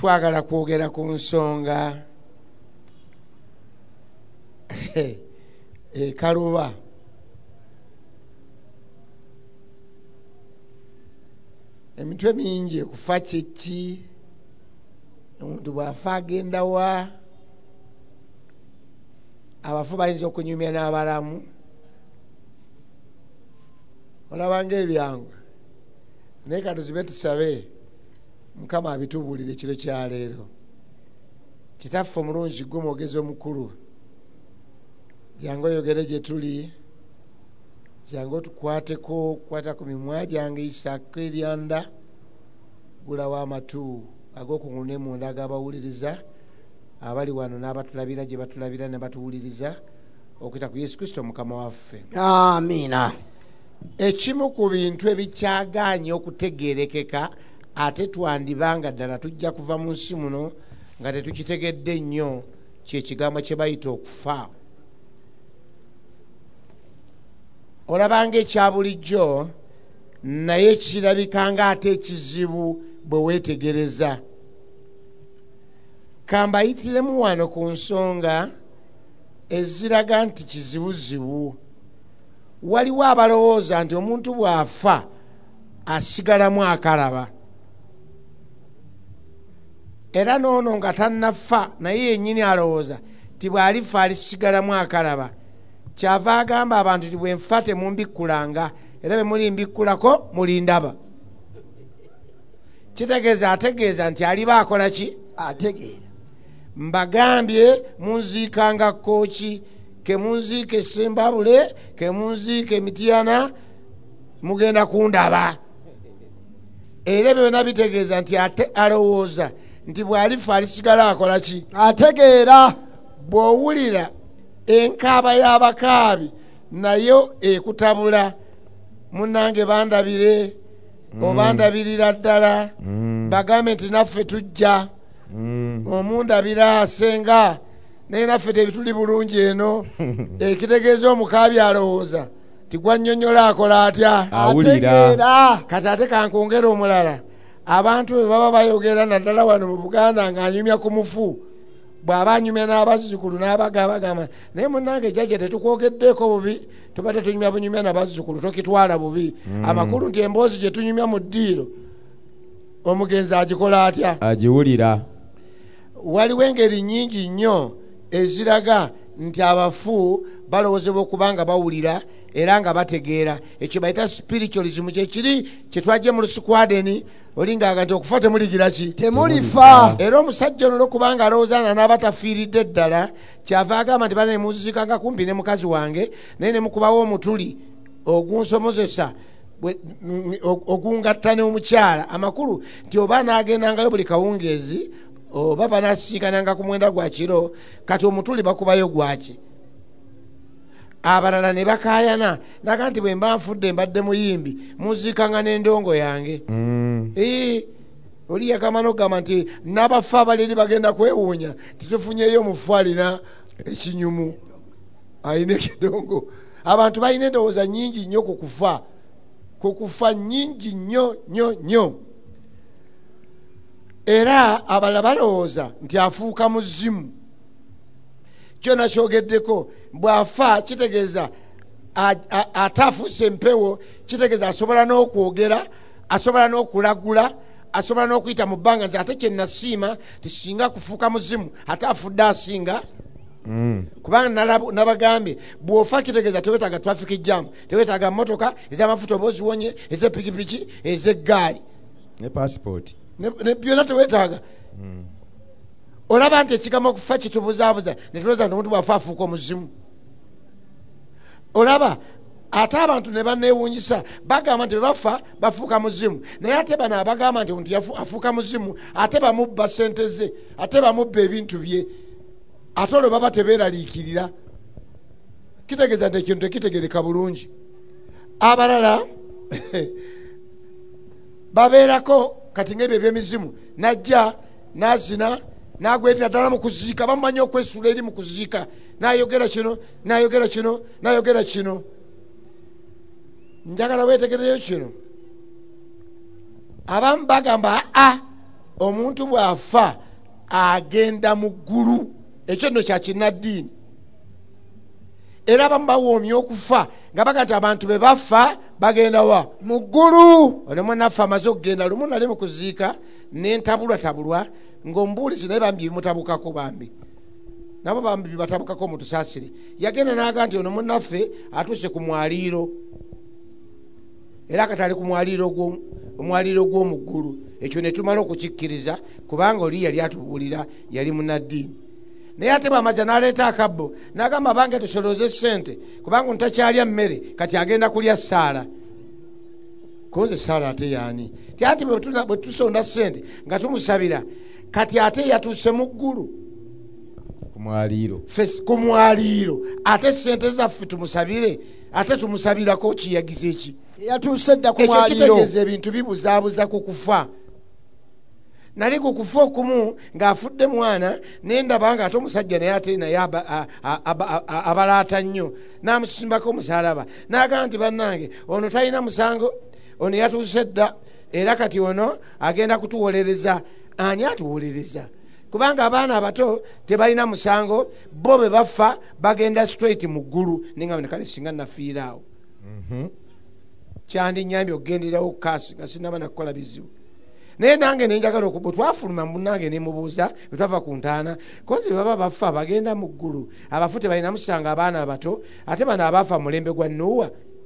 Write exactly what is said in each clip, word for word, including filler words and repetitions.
twagala kwogera ku nsonga ekaluba. Emitwe mingi okufa kyeki, omuntu bw'afa agenda wa, abafu bayinza okunyumya n'abalamu. Olabanga ebyangwa naye katuzibe tusabe Mukama abitubuulire ekiro kya leero. Kitaffe omulungi gwe mwogezi omukulu, jangu oyogere gye tuli, jangu otukwateko, kwata ku mimwa gyange Isaaka eryanda, gulawo amatu ag'okungulu ne munda ag'abawuliriza abali wano n'abatulabira gye batulabira ne batuwuliriza, okuyita ku Yesu Kristo Mukama waffe. Amiina. Ekimu ku bintu ebikyagaanye okutegeerekeka ate twandibanga ddala tujja kuva mu nsi muno nga tetukitegedde nnyo, kyekigambo kye bayita okufa. Olabanga ekya bulijjo naye kirabikanga ate ekizibu bwe weetegereza. Kambayitiremu wano ku nsonga eziraga nti kizibuzibu. Waliwo abalowooza nti omuntu bw'afa asigalamu akalaba, era noono nga tannafa naye yennyini alowooza ti bw'alifa alisigalamu akalaba. Kyava agamba abantu ti bwe nfa temumbikkulanga, era bwe muli mbikkulako mulindaba. Kitegeeza ategeeza nti aliba akola ki? Ategeera. Mbagambye munziikanga Kkooki, ke munziike Sembabule, ke munziike Mityana, mugenda kundaba. Era byonna bitegeeza nti ate alowooza nti bw'alifa alisigala akola ki? Ategeera. Bw'owulira enkaaba y'abakaabi nayo ekutabula, munnange bandabire obandabirira ddala, bagambe nti naffe tujja, omundabira asenga naye naffe tebituli bulungi eno. Ekitegeeza omukaabi alowooza tigwannyonnyola akola atya? Ategeera. Kati ate kankongera omulala, abantu bwe baba bayogera naddala wano mu Buganda ng'anyumya ku mufu, bw'aba anyumya n'abazzukulu n'abagamba bagamba naye munnange jjajja tetukwogeddeeko bubi, tubadde tunyumya bunyumya n'abazzukulu tokitwala bubi. Amakulu nti emboozi gye tunyumya mu ddiiro omugenzi agikola atya? Agiwulira. Waliwo engeri nnyingi nnyo eziraga nti abafu balowoozebwa okuba nga bawulira era nga bategeera. Ekyo bayita spiritualism, kyekiri kyetwajje mu lusukwadeni olinganga nti okufa temuligira ki? Temulifa. Era omusajja ono olwokubanga alowoozana n'abatafiiridde ddala, kyava agamba nti bana nemunzikanga kumpi ne mukazi wange naye nemukubawo omutuli ogunsomozesa ogungatta n'omukyala. Amakulu nti oba anaagendangayo buli kawungeezi oba banasiikananga ku mwenda gwa kiro, kati omutuli bakubayo gwaki? Abalala ne bakaayana naga nti bwe mba nfudde mbadde muyimbi munziikanga n'endongo yange. Oli yagamba n'okugamba nti n'abafu abaliri bagenda kwewuunya titufunyeyo omufu alina ekinyumu, alina ekidongo. Abantu balina endowooza nnyingi nnyo ku kufa, ku kufa nnyingi nnyo nnyo nnyo. Era abalala balowooza nti afuuka muzimu. Kyona kyogeddeko, bw'afa kitegeeza ate afuuse empewo, kitegeeza asobola n'okwogera, asobola n'okulagula, asobola n'okuyita mu bbanga nti ate kye nasiima tisinga kufuuka muzimu ate afudde asinga. Kubanga nabagambye bw'ofa kitegeeza tewetaaga traffic jam, tewetaaga motoka ez'amafuta oba oziwonye, ez'epikipiki, ez'eggaali ne passport ne byonna tewetaaga. Olaba nti ekigambo okufa kitubuzaabuza ne tulowooza nti omuntu bw'afa afuuka omuzimu. Olaba ate abantu ne banneewuunyisa bagamba nti bwe bafa bafuuka muzimu, naye ate bano abagamba nti omuntu afuuka muzimu ate bamubba ssente ze, ate bamubba ebintu bye, ate olwo baba tebeeraliikirira. Kitegeeza nti ekintu tekitegereka bulungi. Abalala babeerako kati ng'ebyo eby'emizimu, najja n'azina n'agwerera ddala mu kuziika, bamumanyi okwesuula eri mu kuziika, n'ayogera kino n'ayogera kino n'ayogera kino. Njagala weetegereyo kino. Abamu bagamba a omuntu bw'afa agenda mu ggulu. Ekyo nno kya kinnaddiini. Era abamu bawoomya okufa nga baga nti abantu be bafa bagenda wa? Mu ggulu. Ono munaffe amaze okugenda lumu nali mu kuziika n'entabulwatabulwa ng'omubuulizi naye bambi bimutabukako bambi. Nabo bambi bibatabukako mutusaasire. Yagenda n'aga nti ono munaffe atuuse ku mwaliiro. Era katali ku mwaliiro omwaliiro gw'omu ggulu. Ekyo ne tumala okukikkiriza kubanga oli yali atubuulira yali munnaddiini. Naye ate bw'amaze n'aleeta akabbo n'agamba bange tusolooze ssente kubanga ntakyalya mmere kati agenda kulya ssaala. Koze ssaala ate yaani? Ti ati bwe tusonda ssente nga tumusabira kati ate yatuuse mu ggulu ku mwaliiro. Ku mwaliiro ate ssente zaffe tumusabire ate tumusabirako kiyagiza eki? Yatuuse dda ku ekyo mwaliiro. kitegeeza ebintu bibuzaabuza ku kufa. Nali ku kufa okumu ng'afudde mwana nendaba nga ate omusajja naye ate naye abalaata nnyo n'amusimbako omusalaba n'agamba nti bannange ono talina musango, ono yatuuse dda era kati ono agenda kutuwolereza. Ani atuwolereza? Kubanga abaana abato tebalina musango, bo be bafa bagenda straight mu ggulu. Ninga kale singa nafiiraawo kyandinyambye okugenderawo kaasi nga sinaba nakukola bizibu. Naye nange nenjagala okuba twafuluma munange ne mubuuza twava ku ntaana kozi baba bafa bagenda mu ggulu. Abafu tebalina musanga abaana abato ate bano abafa mulembe gwa Nuuwa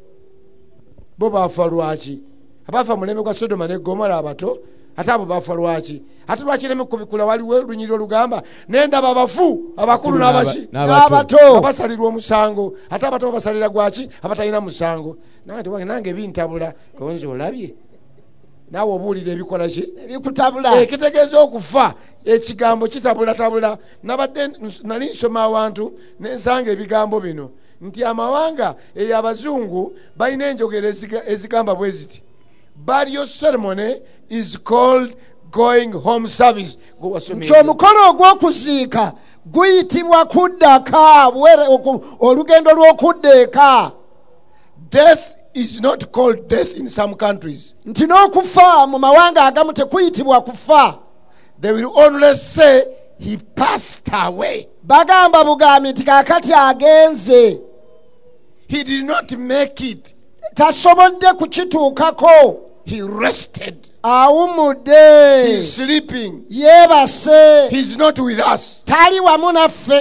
bo bafa lwaki? Abafa mulembe gwa Sodoma ne Gomora abato ate abo bafa lwaki? Ate lwaki leme kubikula waliwo lunyiriro olugamba nendaba abafu abakulu n'abaki n'abato basalirwa omusango ate abato basalira gwaki? Abatalina musango. Nange nange bintabula konzi olabye naawe obuulira ebikola ki? Ebikutabula. Ekitegeeza okufa ekigambo kitabulatabula. Nabadde nali nsoma awantu nensanga ebigambo bino nti amawanga ey'abazungu balina enjogera ezigamba bwe ziti burial ceremony is called going home service. Nti omukolo ogw'okuziika guyitibwa kuddaka, olugendo lw'okudda eka. Death is not called death in some countries. Nti n'okufa mu mawanga agamu tekuyitibwa kufa. They will only say he passed away. Bagamba bugambi nti kaakati agenze. He did not make it. Tasobodde kukituukako. He rested. Awumudde. He's sleeping. Yeebase. He's not with us. Tali wamu naffe.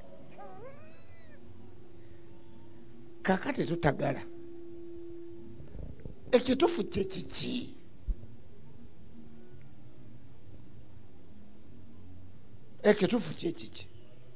Kakati tutagala. Ekitufu kye kiki? Ekitufu kye kiki?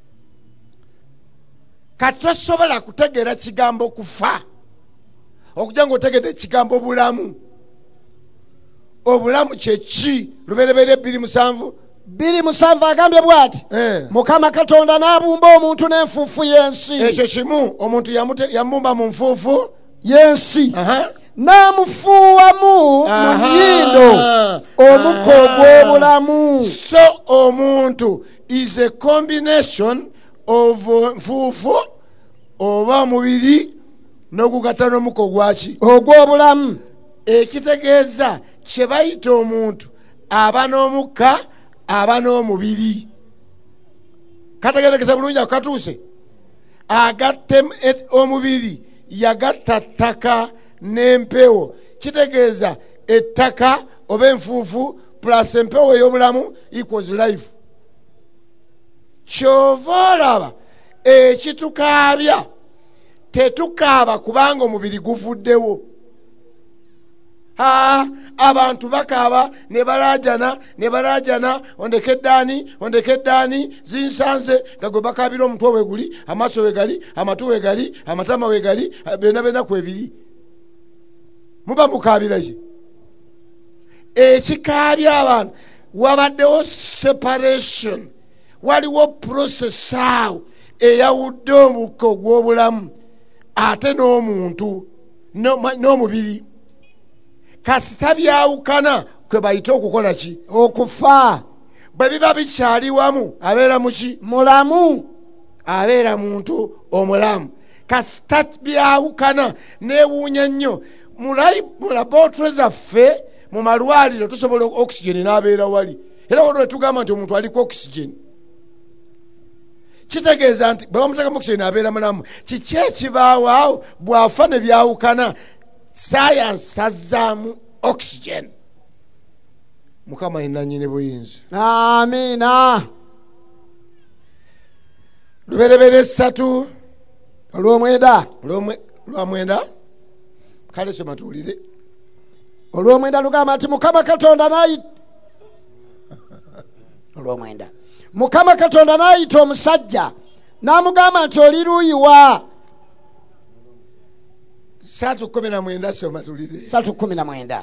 Kati tosobola kutegeera kigambo kufa okujja ng'otegedde ekigambo bulamu. Obulamu kye ki? Lubereberye bbiri musanvu bbiri musanvu agambye bw'ati Mukama Katonda n'abumba omuntu n'enfuufu y'ensi. Ekyo kimu, omuntu yamubumba mu nfuufu y'ensi n'amufuuwamu mu nnyindo omukka ogw'obulamu. So omuntu is a combination of nfuufu oba omubiri n'okugatta n'omukka ogwaki? Ogw'obulamu. Ekitegeeza kye bayita omuntu aba n'omukka aba n'omubiri. Kategeerekesa bulungi ako katuuse. Agatte omubiri yagatta ttaka n'empewo. Kitegeeza ettaka oba enfuufu plus empewo ey'obulamu equals life. Kyova olaba ekitukaabya tetukaaba kubanga omubiri guvuddewo. Ah, abantu bakaaba ne balaajana ne balaajana ondeke eddaani ondeke eddaani zinsanze nga gwe bakaabira omutwe we guli, amaaso we gali, amatu we gali, amatama we gali, byonna byonna kwebiri. Muba mukaabira ki? Ekikaabya abantu wabaddewo separation, waliwo process awo eyawudde omukka ogw'obulamu ate n'omuntu n'omubiri. Kasita byawukana kwe bayita okukola ki? Okufa. Bwe biba bikyali wamu abeera muki? Mulamu. Abeera muntu omulamu. Kasita byawukana neewuunya nnyo. Mu laboratory zaffe mu malwaliro tusobola oxygen n'abeera wali. era olwo tugamba nti omuntu aliko oxygen kitegeeza nti bwe bamuteka mu oxygen abeera mulamu. kiki ekibaawo awo bw'afa ne byawukana sayansi azzaamu oxygen. Mukama yenna nnyini buyinza. Amiina. Luberebera essatu olw'omwenda lwamwenda kale soma tuwulire. olw'omwenda lugamba nti Mukama Katonda n'ayita olw'omwenda Mukama Katonda n'ayita omusajja n'amugamba nti oli luuyi wa. satu kumi na mwenda soma tulire. satu kumi na mwenda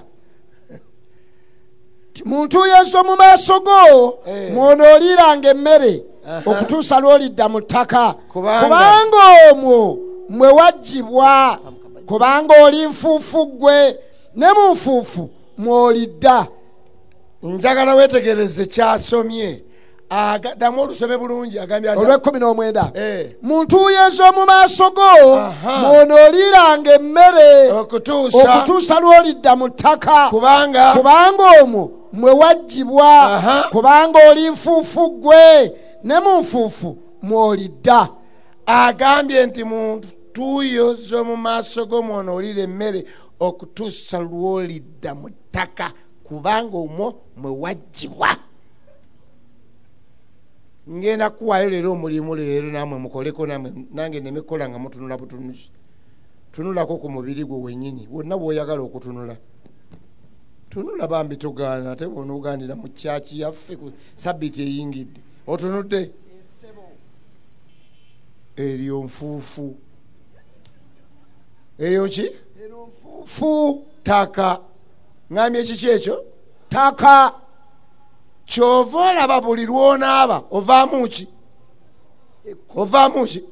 muntuuyezo mu maaso go mw'onooliranga emmere okutuusa lw'olidda mu ttaka kubanga omwo mwe waggyibwa kubanga oli nfuufu ggwe ne mu nfuufu mw'olidda. Njagala weetegereze kyasomye ddamu olusome bulungi. agambye olw'ekkumi n'omwenda muntuuyezo mu maaso go mw'onooliranga emmere okutuusa lw'olidda mu ttaka kubanga omwo mwe waggyibwa kubanga oli nfuufu ggwe ne mu nfuufu mw'olidda. Agambye nti muntuuyezo mu maaso go mw'onoolira emmere okutuusa lw'olidda mu ttaka kubanga omwo mwe waggyibwa. Ngenda kuwaayo leero omulimu leero nammwe mukoleko nammwe nange nemikola nga mutunula butunuzi. Tunulako ku mubiri gwe wennyini wonna bw'oyagala okutunula. Tunula bambi tugaana ate bw'onoogandira mu kyaki yaffe ku sabbiiti eyingidde otunudde eryo nfuufu eyo ki fu ttaka. Ngambye kiki ekyo ttaka. Kyova olaba buli lwonaaba ovaamu ki ovaamu ki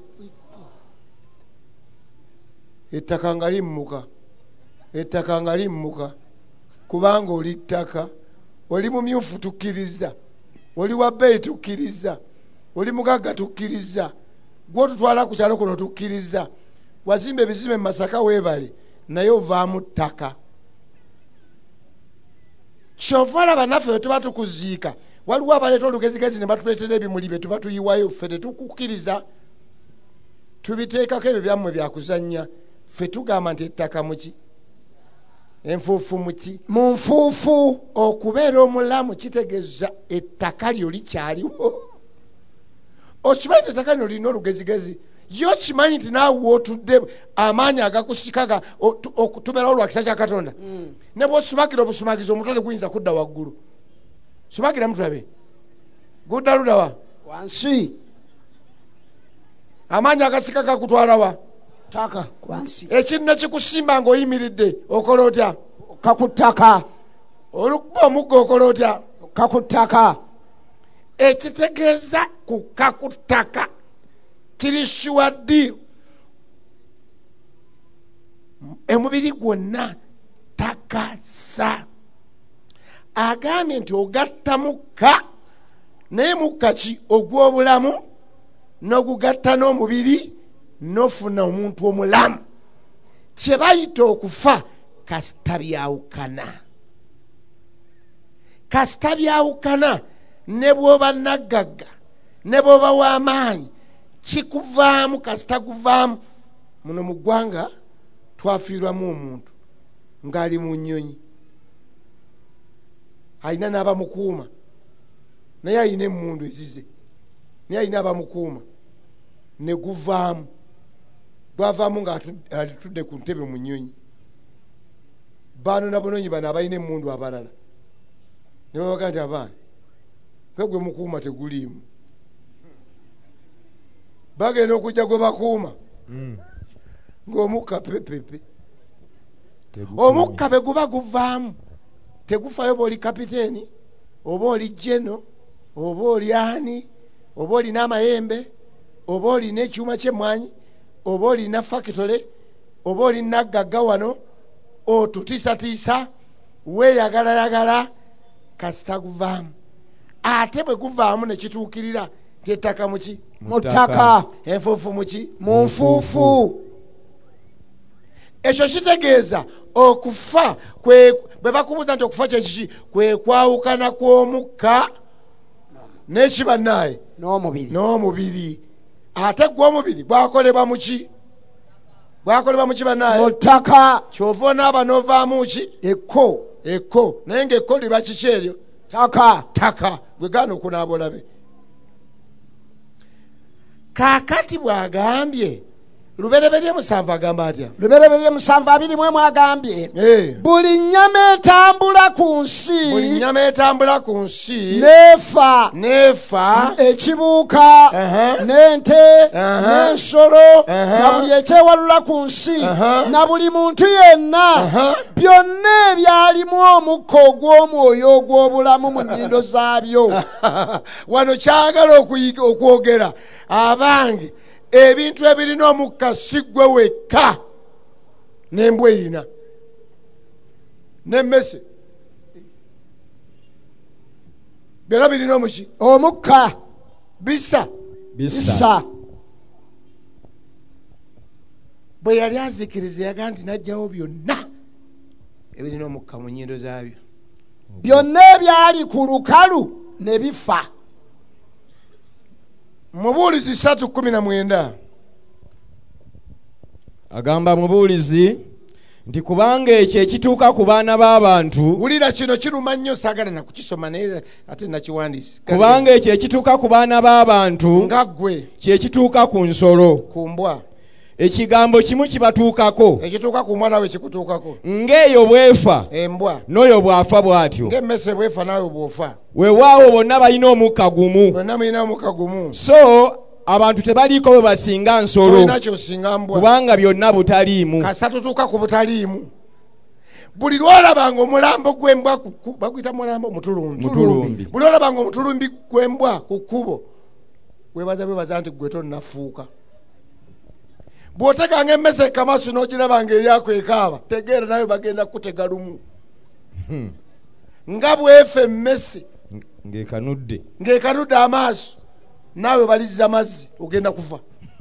ettaka nga limmuka ettaka nga limmuka kubanga oli ttaka. Oli mumyufu tukkiriza, oli wa bbeeyi tukkiriza, oli mugagga tukkiriza, gw'otutwala ku kyalo kuno tukkiriza, wazimba ebizimbe mu Masaka weebale naye ovaamu ttaka. Kyova olaba naffe bwe tuba tukuziika waliwo abaleeta olugezigezi ne batuleetera ebimuli bye tuba tuyiwayo ffe tetukukkiriza tubiteekako ebyo byammwe byakuzannya. Ffe tugamba nti ettaka muki enfuufu muki mu nfuufu. Okubeera omulamu kitegeeza ettaka lyo likyaliwo. Okimanyi nti ettaka lino lirina olugezigezi. Yo kimanyi nti naawe w'otudde amaanyi agakusikaga tubeerawo lwa kisa kya Katonda. Ne bw'osumagira obusumagizi omutwe guyinza kudda waggulu. Sumagira mutulabe gudda ludawa wansi. Amaanyi agasika gakutwala wa ttaka wansi. Ekintu ne kikusimba ng'oyimiridde okola otya kakuttaka. Olukuba omugga okola otya kakuttaka. Ekitegeeza kukka ku ttaka kiri shuwaddi emubiri gwonna takasa. Agambye nti ogatta mukka naye mukka ki ogw'obulamu n'ogugatta n'omubiri n'ofuna omuntu omulamu. Kye bayita okufa kasita byawukana. Kasita byawukana ne bw'oba naggagga ne bw'oba w'amaanyi kikuvaamu kasita guvaamu. Muno mu ggwanga twafiirwamu omuntu ng'ali mu nnyonyi alina n'abamukuuma naye alina emmundu ezize naye alina abamukuuma ne guvaamu. Gwavaamu ng'atudde ku ntebe mu nnyonyi. Baano n'abanoonyi bano abalina emmundu abalala ne babaga nti abaana nga gwe mukuuma teguliimu. Bagenda okujja gwe bakuuma ng'omukka pepepe. Omukka be guba guvaamu tegufayo bw'oli kapiteeni oba oli jeno oba oli ani oba olina amayembe oba olina ekyuma ky'emmwanyi oba olina fakitole oba olina naggagga wano otutiisatiisa weeyagalayagala kasita guvaamu. Ate bwe guvaamu ne kituukirira nti ettaka muki mu ttaka enfuufu muki mu nfuufu. Ekyo kitegeeza okufa bwe bakubuuza nti okufa kyekiki kwe kwawukana kw'omukka n'ekiba naye n'omubiri n'omubiri ate gwe omubiri gwakolebwa muki gwakolebwa muki banaye mu ttaka kyova onaaba n'ovaamu ki ekko ekko naye ng'ekko liba kiki eryo ttaka ttaka gwe gaana okunaaba olabe kaakati bw'agambye lubereberye musanvu agamba atya lubereberye musanvu abiri mu emu agambye Eh. buli nnyama etambula ku nsi buli nnyama etambula ku nsi neefa neefa ekibuuka Aha. n'ente Aha. n'ensolo Aha. na buli ekyewalula ku nsi Aha. na buli muntu yenna Aha. byonna ebyalimu omukka ogw'omwoyo ogw'obulamu mu nnyindo zaabyo wano kyagala okuyiga okwogera abange ebintu ebirina omukka si ggwe wekka n'embwa erina n'emmese byonna birina omuki omukka bisa bisa isa bwe yali azikiriza yaga nti najjawo byonna ebirina omukka mu nnyindo zaabyo byonna ebyali ku lukalu ne bifa mubuulizi satu kumi na mwenda agamba mubuulizi nti kubanga ekyo ekituuka ku baana b'abantu wulira kino kiruma nnyo saagala nakukisoma naye ate nakiwandiise kubanga ekyo ekituuka ku baana b'abantu nga ggwe kyekituuka ku nsolo ku mbwa ekigambo kimu kibatuukako ekituuka ku mwana we kikutuukako ng'eyo bwefa embwa n'oyo bw'afa bw'atyo ng'emmese bwefa naawe bw'ofa weewaawo bonna balina omukka gumu bonna mulina omukka gumu so abantu tebaliiko bwe basinga nsolo tolina kyosinga mbwa kubanga byonna butaliimu kasa tutuuka ku butaliimu buli lwolabanga omulambo gw'embwa ku- ku- baguyita mulambo mutulumbi Mutulumbi. buli lwolabanga omutulumbi gw'embwa ku kkubo webaza bwebaza nti gwe tonnafuuka bw'oteganga emmese ekamasu n'ogirabanga eryako ekaaba tegeera nawe bagenda kutega lumu nga bwefa emmese ng'ekanudde ng'ekanudde amaaso naawe baliza mazzi ogenda kufa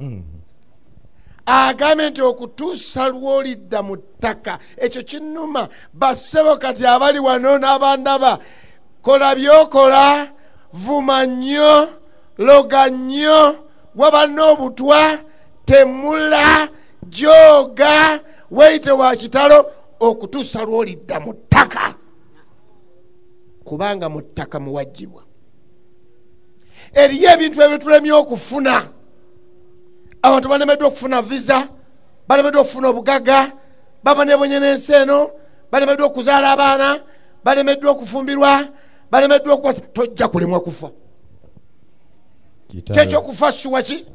agambye nti okutuusa lw'olidda mu ttaka ekyo kinnuma bassebo kati abali wano n'abandaba kola byokola vuma nnyo loga nnyo waba n'obutwa temula jooga weyite wa kitalo okutuusa lw'olidda mu ttaka kubanga mu ttaka muwajjibwa eriyo ebintu ebitulemye okufuna abantu balemeddwa okufuna visa balemeddwa okufuna obugaga babanebonye n'ensi eno balemeddwa okuzaala abaana balemeddwa okufumbirwa balemeddwa okuwasa tojja kulemwa kufa kyekyokufa kiwaki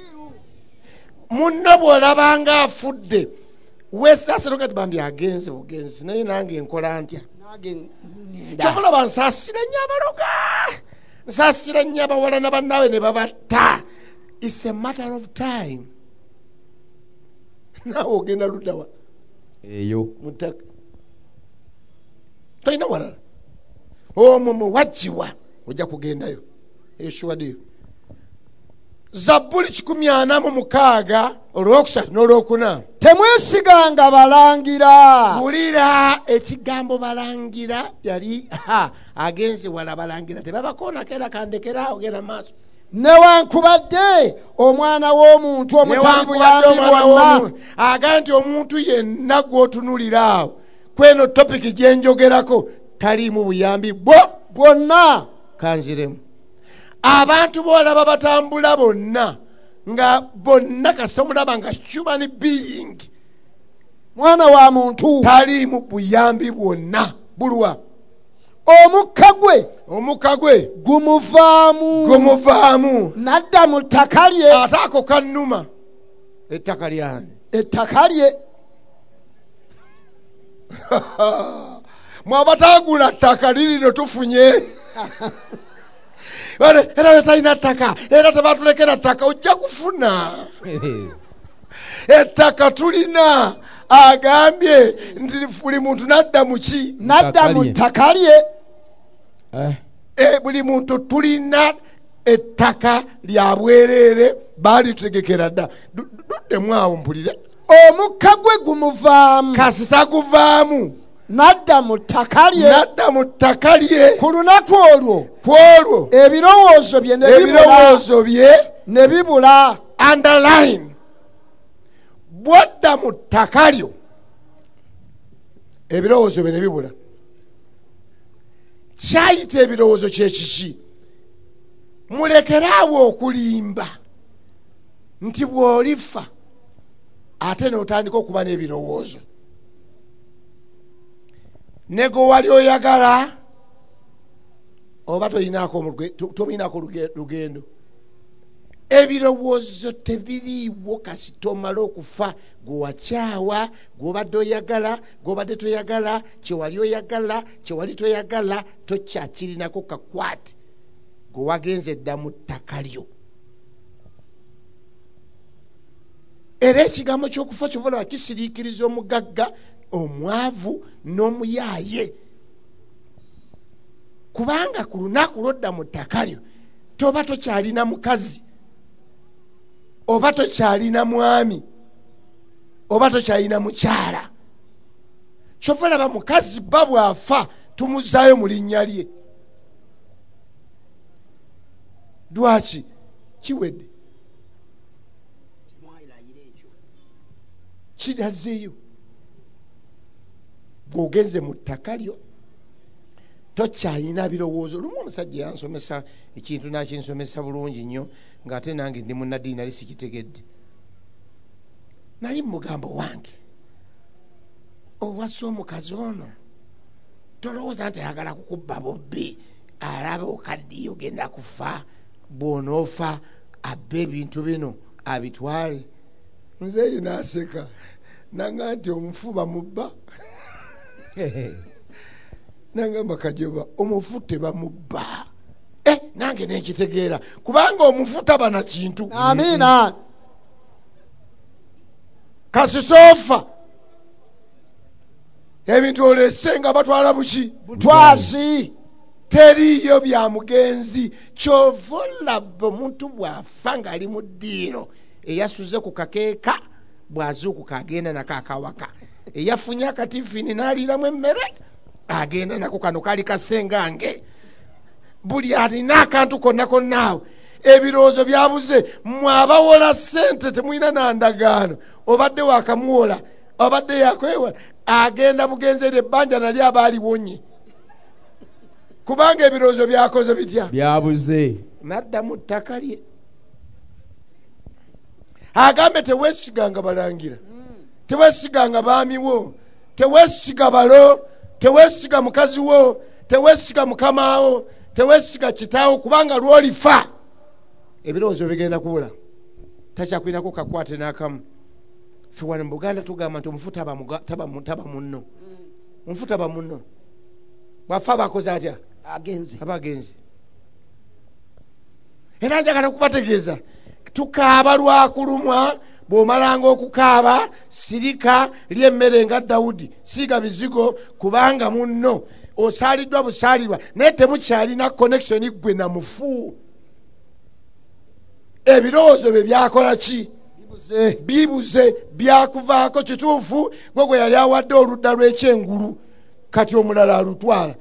munno bw'olabanga afudde weesaasiro kati bambi agenze bugenzi naye nange nkola ntya kyokulaba nsaasira nnyo abaloga nsaasira nnyo abawala na bannaawe ne babatta its a matter of time naawe ogenda luddawa eyo mutaka talina walala omwo muwajjiwa ojja kugendayo eshuwadeyo zabbuli kikumi ana mu mukaaga olwokusatu n'olwokuna temwesiganga balangira bulira ekigambo balangira yali ha agenze wala balangira tebabakoonako era kandekera ogenda maaso newankubadde omwana w'omuntu omutali buyambi bwonna aga nti omuntu yenna gw'otunulira awo kweno topiki gyenjogerako taliimu buyambi bwo bwonna kanziremu abantu boolaba batambula bonna nga bonna kasamulaba nga human being mwana wa muntu taliimu buyambi bwonna bulwa omukka gwe omukka gwe gumuvaamu gumuvaamu nadda mu ttaka lye ate ako kannuma ettaka lyange ettaka lye mwabatagula ttaka lirino tufunye era talina ttaka era tebatulekera ttaka ojja kufuna ettaka tulina agambye nti buli muntu nadda muki nadda mu ttaka lye buli muntu tulina ettaka lya bwereere baali tutegekera dda duddemu awo mpulire omukka gwe gumuvaamu kasita guvaamu nadda mu ttaka lye nadda mu ttaka lye ku lunaku olwo kwolwo ebirowoozo bye ne bibula ebirowoozo bye ne bibula. underline bw'odda mu ttaka lyo ebirowoozo bye ne bibula. Kyayita ebirowoozo kyekiki? Mulekeraawo okulimba nti bw'olifa ate n'otandika okuba n'ebirowoozo. Ne gwe wali oyagala oba toyinaako lugendo. Ebirowoozo tebiriiwo kasi tomala okufa. Gwe wakyawa, gw'obadde oyagala, gw'obadde toyagala, kyewali oyagala, kyewali toyagala, tokyakirinako kakwate. Gwe wagenze dda mu ttaka lyo. Era ekigambo ky'okufa ky'ovala kisiriikiriza omugagga, omwavu n'omuyaaye. Kubanga ku lunaku lw'odda mu ttaka lyo toba tokyalina mukazi, oba tokyalina mwami, oba tokyalina mukyala. Kyova olaba mukazi bba bw'afa tumuzaayo mu linnya lye. Lwaki? Kiwedde. Kirazeeyo. Bw'ogenze mu ttaka lyo tokyalina birowoozo. Lumu omusajja yansomesa ekintu nakinsomesa bulungi nnyo ng'ate nange ndi munnaddiini nali sikitegedde. Nali mugamba wange owasa omukazi ono tolowooza nti ayagala kukubba bobbi alaba okaddiyo ogenda kufa, bw'onoofa abbe ebintu bino abitwale. Nzeeyo n'aseka nanga nti omufu bamubba. Nangamba Kajoba omufu tebamubba. Eh, nange nekitegeera kubanga omufu taba na kintu. Amiina. Kasitofa ebintu olese nga batwala buki butwazi. Teriyo bya mugenzi. Kyova olaba omuntu bw'afa ng'ali mu ddiiro eyasuze ku kakeeka bw'azuukuka agenda nako akawaka. Eyafunye akatifini n'aliiramu emmere agenda nako kano kali kasengange. Buli alina akantu konna konnaawo ebirowoozo byabuze. Mwabawola ssente temulina nandagaano, obadde wakamuwola obadde yakwewala agenda bugenzi eryo ebbanja nali aba aliwonye kubanga ebirowoozo byakoze bitya? Byabuze. Nadda mu ttaka lye. Agambe teweesiganga balangira, teweesiganga baamiwo, teweesiga balo, teweesiga mukazi wo, teweesiga mukamaawo, teweesiga kitaawo kubanga lw'olifa ebirowoozo bigenda kubula. Takyakwinako kakwate n'akamu. Ffe wano mu Buganda tugamba nti omufu taba munno. Omufu taba munno. Bw'afa abakoze atya? Agenze. Aba agenze. Era njagala okubategeeza tukaaba lwakulumwa. Bw'omalanga okukaaba sirika ly'emmere nga Dawudi, siiga bizigo kubanga munno osaaliddwa busaalirwa naye temukyalina connection gwe na mufu. Ebirowoozo bye byakola ki? Bibuze. Bibuze byakuvaako. Kituufu gwe gwe yali awadde oludda lw'ekyengulu kati omulala alutwala.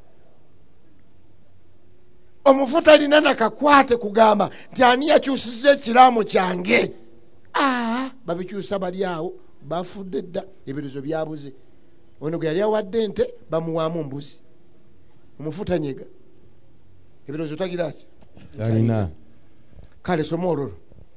Omufu talina nakakwate kugamba nti ani yakyusiza ekiraamo kyange. Ah, babikyusa bali awo bafudde dda. Ebirowoozo byabuze. Ono gwe yali awadde ente bamuwaamu mbuzi. Omufu tanyega. Ebirowoozo tagira ki? Talina. Kale soma olwo.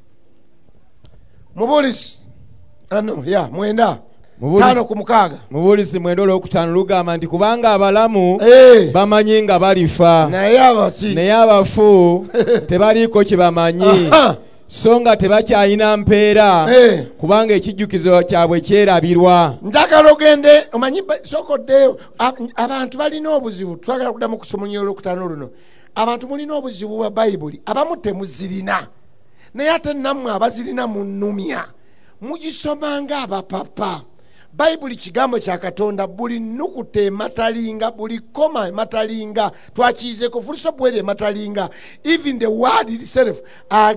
Mubuulisi ano ya mwenda tano ku mukaaga. Mubuulisi mwenda olwokutaano lugamba nti kubanga abalamu hey, bamanyi nga balifa naye abasi naye abafu tebaliiko kye bamanyi so nga tebakyalina mpeera hey, kubanga ekijjukizo kyabwe kyerabirwa. Njagala ogende omanyi sokoddeyo abantu balina obuzibu. Twagala kuddamu kusoma olwokutaano luno. Abantu mulina obuzibu bwa Bayibuli abamu temuzirina naye ate nammwe abazirina munnumya mugisomanga abapapa. Bayibuli kigambo kya Katonda. Buli nnukuta ematalinga, buli koma ematalinga twakiyizeeko fulisopu eri ematalinga. Even the word itself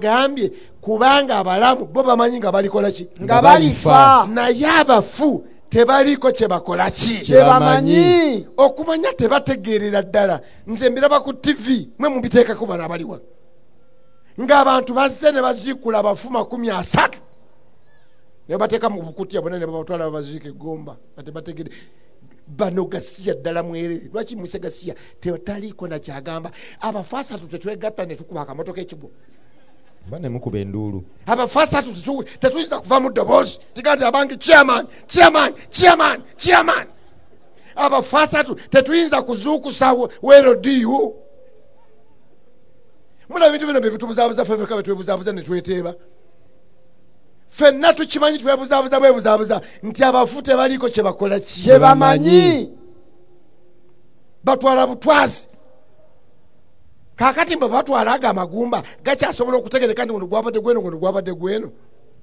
agambye kubanga abalamu bo bamanyi nga balikola ki? Nga balifa. Naye abafu tebaliko kye bakola ki kye bamanyi. Okumanya tebategeerera ddala. Nze mbiraba ku T V mwe mubiteekako bano abaliwa ng'abantu bazze ne baziikula abafu makumi asatu ne bateeka mu bukutya bonna ne babatwala babaziika eggomba nga tebategeere. Bano Gasiya ddala mwerere. Lwaki mwise Gasiya tetaliiko na kyagamba? Abafu asatu tetwegatta ne tukuba akamotoka ekigo bane mukuba enduulu. Abafu asatu tetuyinza kuva mu ddoboozi tigati abange chairman chairman chairman chairman. Abafu asatu tetuyinza kuzuukusa werodiyo. Muna bintu bino bye bitubuzaabuza ffe ffe betwebuzaabuza ne tweteeba. Ffenna tukimanyi twebuzaabuza bwebuzaabuza nti abafu tebaliiko kye bakola ki kye bamanyi. Batwala butwazi. Kaakati mbe batwala ago amagumba gakyasobola okutegereka nti guno gwabadde gweno guno gwabadde gweno.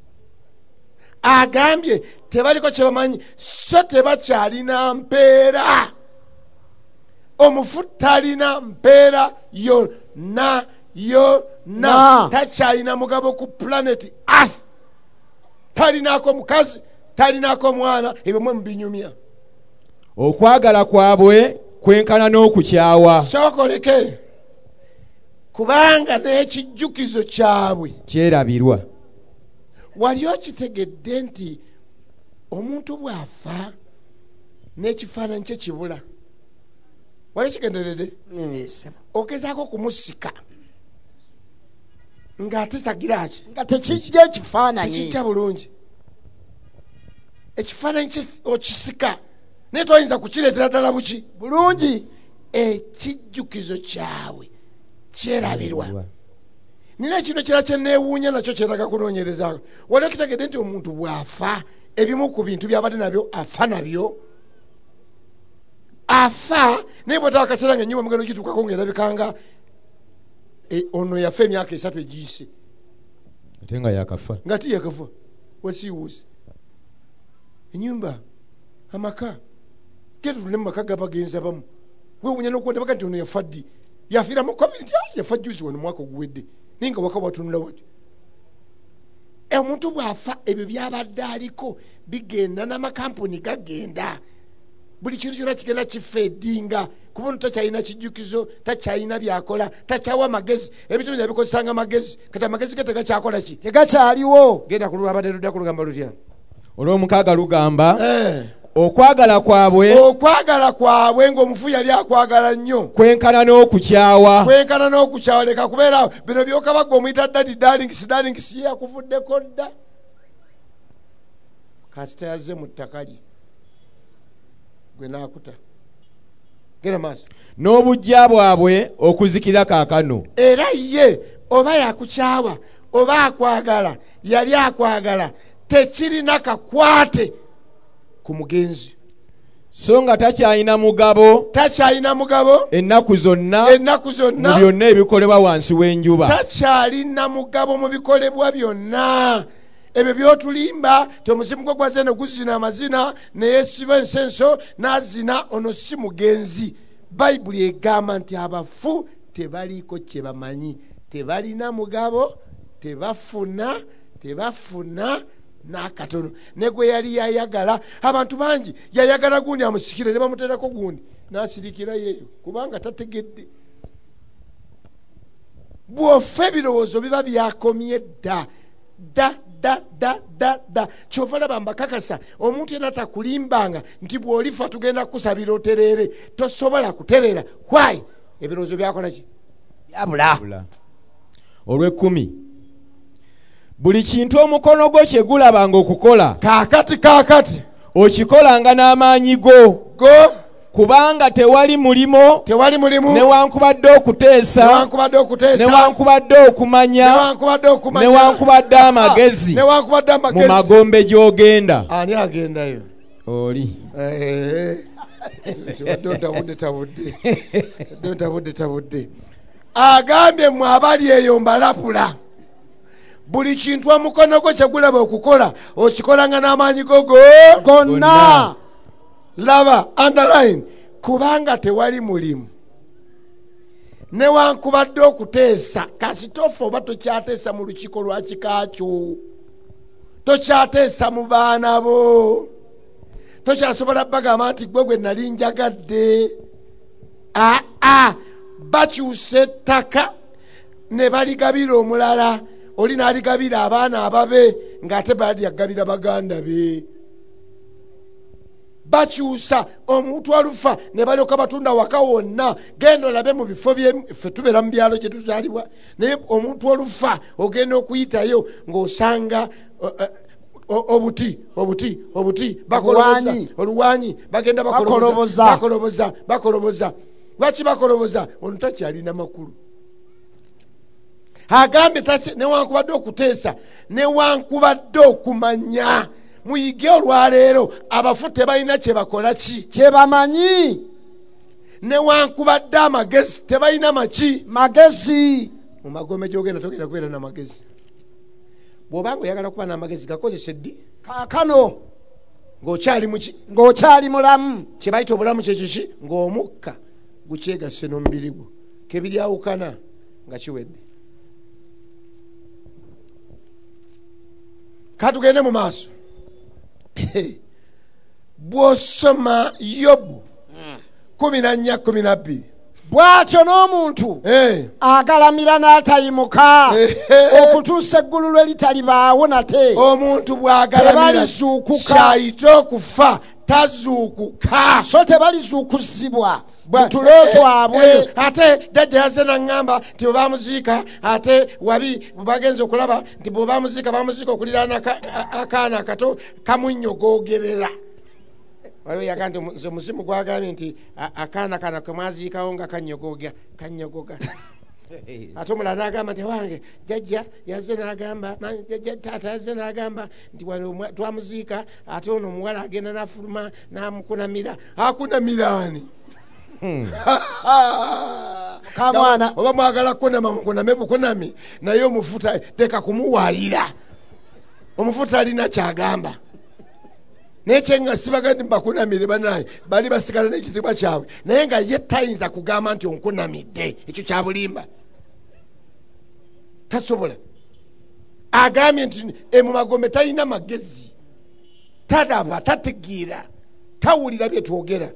Agambye tebaliko kye bamanyi so tebakyalina mpeera. Omufu talina mpeera yonna yonna. Takyalina mugabo ku planet Earth. Talinaako mukazi talinaako mwana. Ebyo mwe mubinyumya. Okwagala kwabwe kwenkana n'okukyawa. Sookoleke kubanga n'ekijjukizo kyabwe kyerabirwa. Wali okitegedde nti omuntu bw'afa n'ekifaananyi kye kibula? Wali kigenderedde? Ogezaako kumusika ng'ate tagira ki nga tekijja ekifaananyi tekijja bulungi. Ekifaananyi okisika naye toyinza kukireetera ddala buki bulungi. Ekijjukizo kyabwe kyerabirwa. Nina kino kira kye neewuunya nakyo kyeraga kunoonyerezaako. Wali okitegedde nti omuntu bw'afa ebimu ku bintu by'abadde nabyo afa nabyo. Afa naye bw'etaba akaseera ng'ennyumba mugendo gituukako ng'erabikanga ono yafa emyaka esatu egiyise ate nga yakafa nga ti yakafa wasiiwuuse. Ennyumba amaka getutule mu maka gabagenza bamu weewuunya n'okuwonda baga nti ono yafa ddi yafiira mu covid yafa juzi wano mwaka oguwedde naye nga waka watunula wati. Omuntu bw'afa ebyo byabadde aliko bigenda n'amakampuni gagenda. Buli kintu kyonna kigenda kifa eddinga kuba ono takyalina kijjukizo takyalina byakola takyawa magezi. Ebintu bino bikozesanga magezi kati amagezi ge tegakyakola ki tegakyaliwo. Genda ku lulabadde ludda ku lugamba lutya olw'omukaaga lugamba okwagala kwabwe okwagala kwabwe ng'omufu yali akwagala nnyo kwenkana n'okukyawa. Kwenkana n'okukyawa leka kubeera bino byokabagga omuyita dadi darlings darlings ye yakuvuddeko dda kasita yazze mu ttaka lye gwe naakuta. Gera maaso. N'obujja bwabwe okuzikira kaakano. Era ye oba yakukyawa oba akwagala yali akwagala tekirina kakwate ku mugenzi. So nga takyalina mugabo takyalina mugabo ennaku zonna ennaku zonna mu byonna ebikolebwa wansi w'enjuba. Takyalina mugabo mu bikolebwa byonna. Ebyo byotulimba ti omuzimu gwe gwaze ne guzina amazina ne yeesiba ensenso n'azina ono si mugenzi. Bayibuli egamba nti abafu tebaliiko kye bamanyi. Tebalina mugabo tebafuna tebafuna n'akatono. Ne gwe yali yayagala abantu bangi yayagala gundi amusikire ne bamuteerako gundi n'asirikira yeeyo kubanga tategedde. Bw'ofa ebirowoozo biba byakomye dda dda da da da da kyova laba mbakakasa omuntu yenna takulimbanga nti bw'olifa tugenda kusabira otereere tosobola kutereera. Why? Ebirowoozo byakola ki byabula. Olw'ekkumi buli kintu omukono gwo kye gulabanga okukola kaakati kaakati okikolanga n'amaanyi go go kubanga tewali mulimo tewali mulimu newankubadde okuteesa newankubadde okuteesa newankubadde okumanya newankubadde okumanya newankubadde amagezi newankubadde amagezi mu magombe gy'ogenda. Ani agendayo? Oli tabudde tabudde tabudde tabudde. Agambye mwe abali eyo mbalapula buli kintu omukono gwo kye gulaba okukola okikolanga n'amaanyi go gonna. Laba underline kubanga tewali mulimu newankubadde okuteesa kasitofu oba tokyateesa mu lukiiko lwa kikaakyo tokyateesa mu baana bo tokyasobola bagamba nti gwe gwe nali njagadde. aa bakyusa ettaka ne baligabira omulala, oli n'aligabira abaana ababe ng'ate balyagabira baganda be. Bakyusa omuntu alufa ne balyoka batunda waka wonna. Genda olabe mu bifo byeffe tubeera mu byalo gye tuzaalibwa, naye omuntu olufa ogenda okuyitayo ng'osanga obuti obuti obuti bakoloboza oluwanyi bagenda bakoloboza bakoloboza bakoloboza. Lwaki bakoloboza? Ono takyalina makulu. Agambye newankubadde okuteesa newankubadde okumanya. Muyige olwaleero abafu tebalina kye bakola ki kye bamanyi. Newankubadde amagezi tebalina maki magezi. Mu magome gyogenda togenda kubeera n'amagezi. Bw'obanga oyagala kuba n'amagezi gakozese ddi kaakano ng'okyali muki ng'okyali mulamu. kye bayita obulamu kye kiki ng'omukka gukyegasse n'omubiri gwo kebiryawukana nga kiwedde. Katugende mu maaso. Bw'osoma Yobu kumi na nnya kumi na bbiri bw'atyo n'omuntu agalamira n'atayimuka okutuusa eggulu lwe litalibaawo nate. Omuntu bw'agalamira kyayita okufa tazuukuka, so tebalizuukuzibwa butulo twabwe. Ate jjajja yazze n'aŋŋamba nti bwe bamuziika ate wabi bwe bagenze okulaba nti bwe bamuziika bamuziika okuliraana akaana akato kamunnyogogerera. Waliwo yaga nti nze muzimu gwagambye nti akaana kana kwe mwaziikawo nga kannyogoga kannyogoga. Ate omulala n'agamba nti wange jjajja yazze n'agamba taata yazze n'agamba nti wano twamuziika ate ono omuwala agenda n'afuluma n'amukunamira. Akunamiraani? Kamwana oba mwagala kunama mukuname bukunami, naye omufuta teka kumuwaayira. Omufuta alina kyagamba. Nekyenga sibaga nti bakunamire banaye bali basigala n'ekitiibwa kyabwe, naye nga ye tayinza kugamba nti onkunamidde. Ekyo kya bulimba. Tasobola. Agambye nti emu magombe talina magezi, tadaba, tategeera, tawulira bye twogera.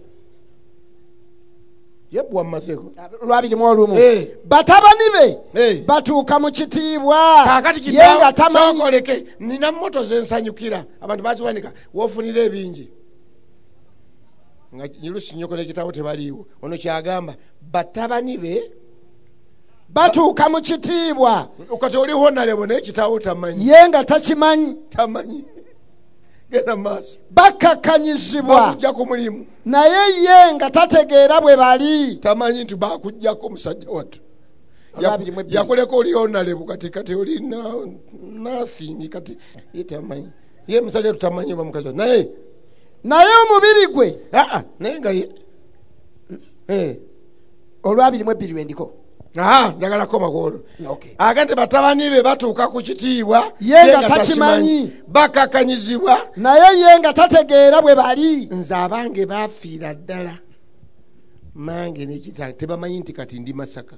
Yebwa mazeko lwabiri mu olumu batabani be batuuka mu kitiibwa yenga tamanyi. Sokoleke nina moto zensanyukira abantu baziwanika wofunira ebingi nga nyirusi nyoko n'ekitabo tebaliiwo. Ono kyagamba batabani be batuuka mu kitiibwa kati oliho nalebo n'ekitabo tamanyi yenga takimanyi tamanyi. Genda maaso bakakanyizibwa bakujja ku mulimu naye ye nga tategeera bwe bali. Tamanyi nti bakujjako musajja wattu yakuleka oli onalebu kati kati oli nothing kati ye tamanyi. Ye musajja tutamanyi oba mukazi naye naye omubiri gwe aa naye nga ye olwabiri mu ebbiri wendiko aha njagala koma kwolwo. Agante batabani be batuuka ku kitiibwa yenga takimanyi, bakakanyizibwa naye yenga tategeera bwe bali. Nze abange bafiira ddala mange n'ekitanga tebamanyi nti kati ndi Masaka,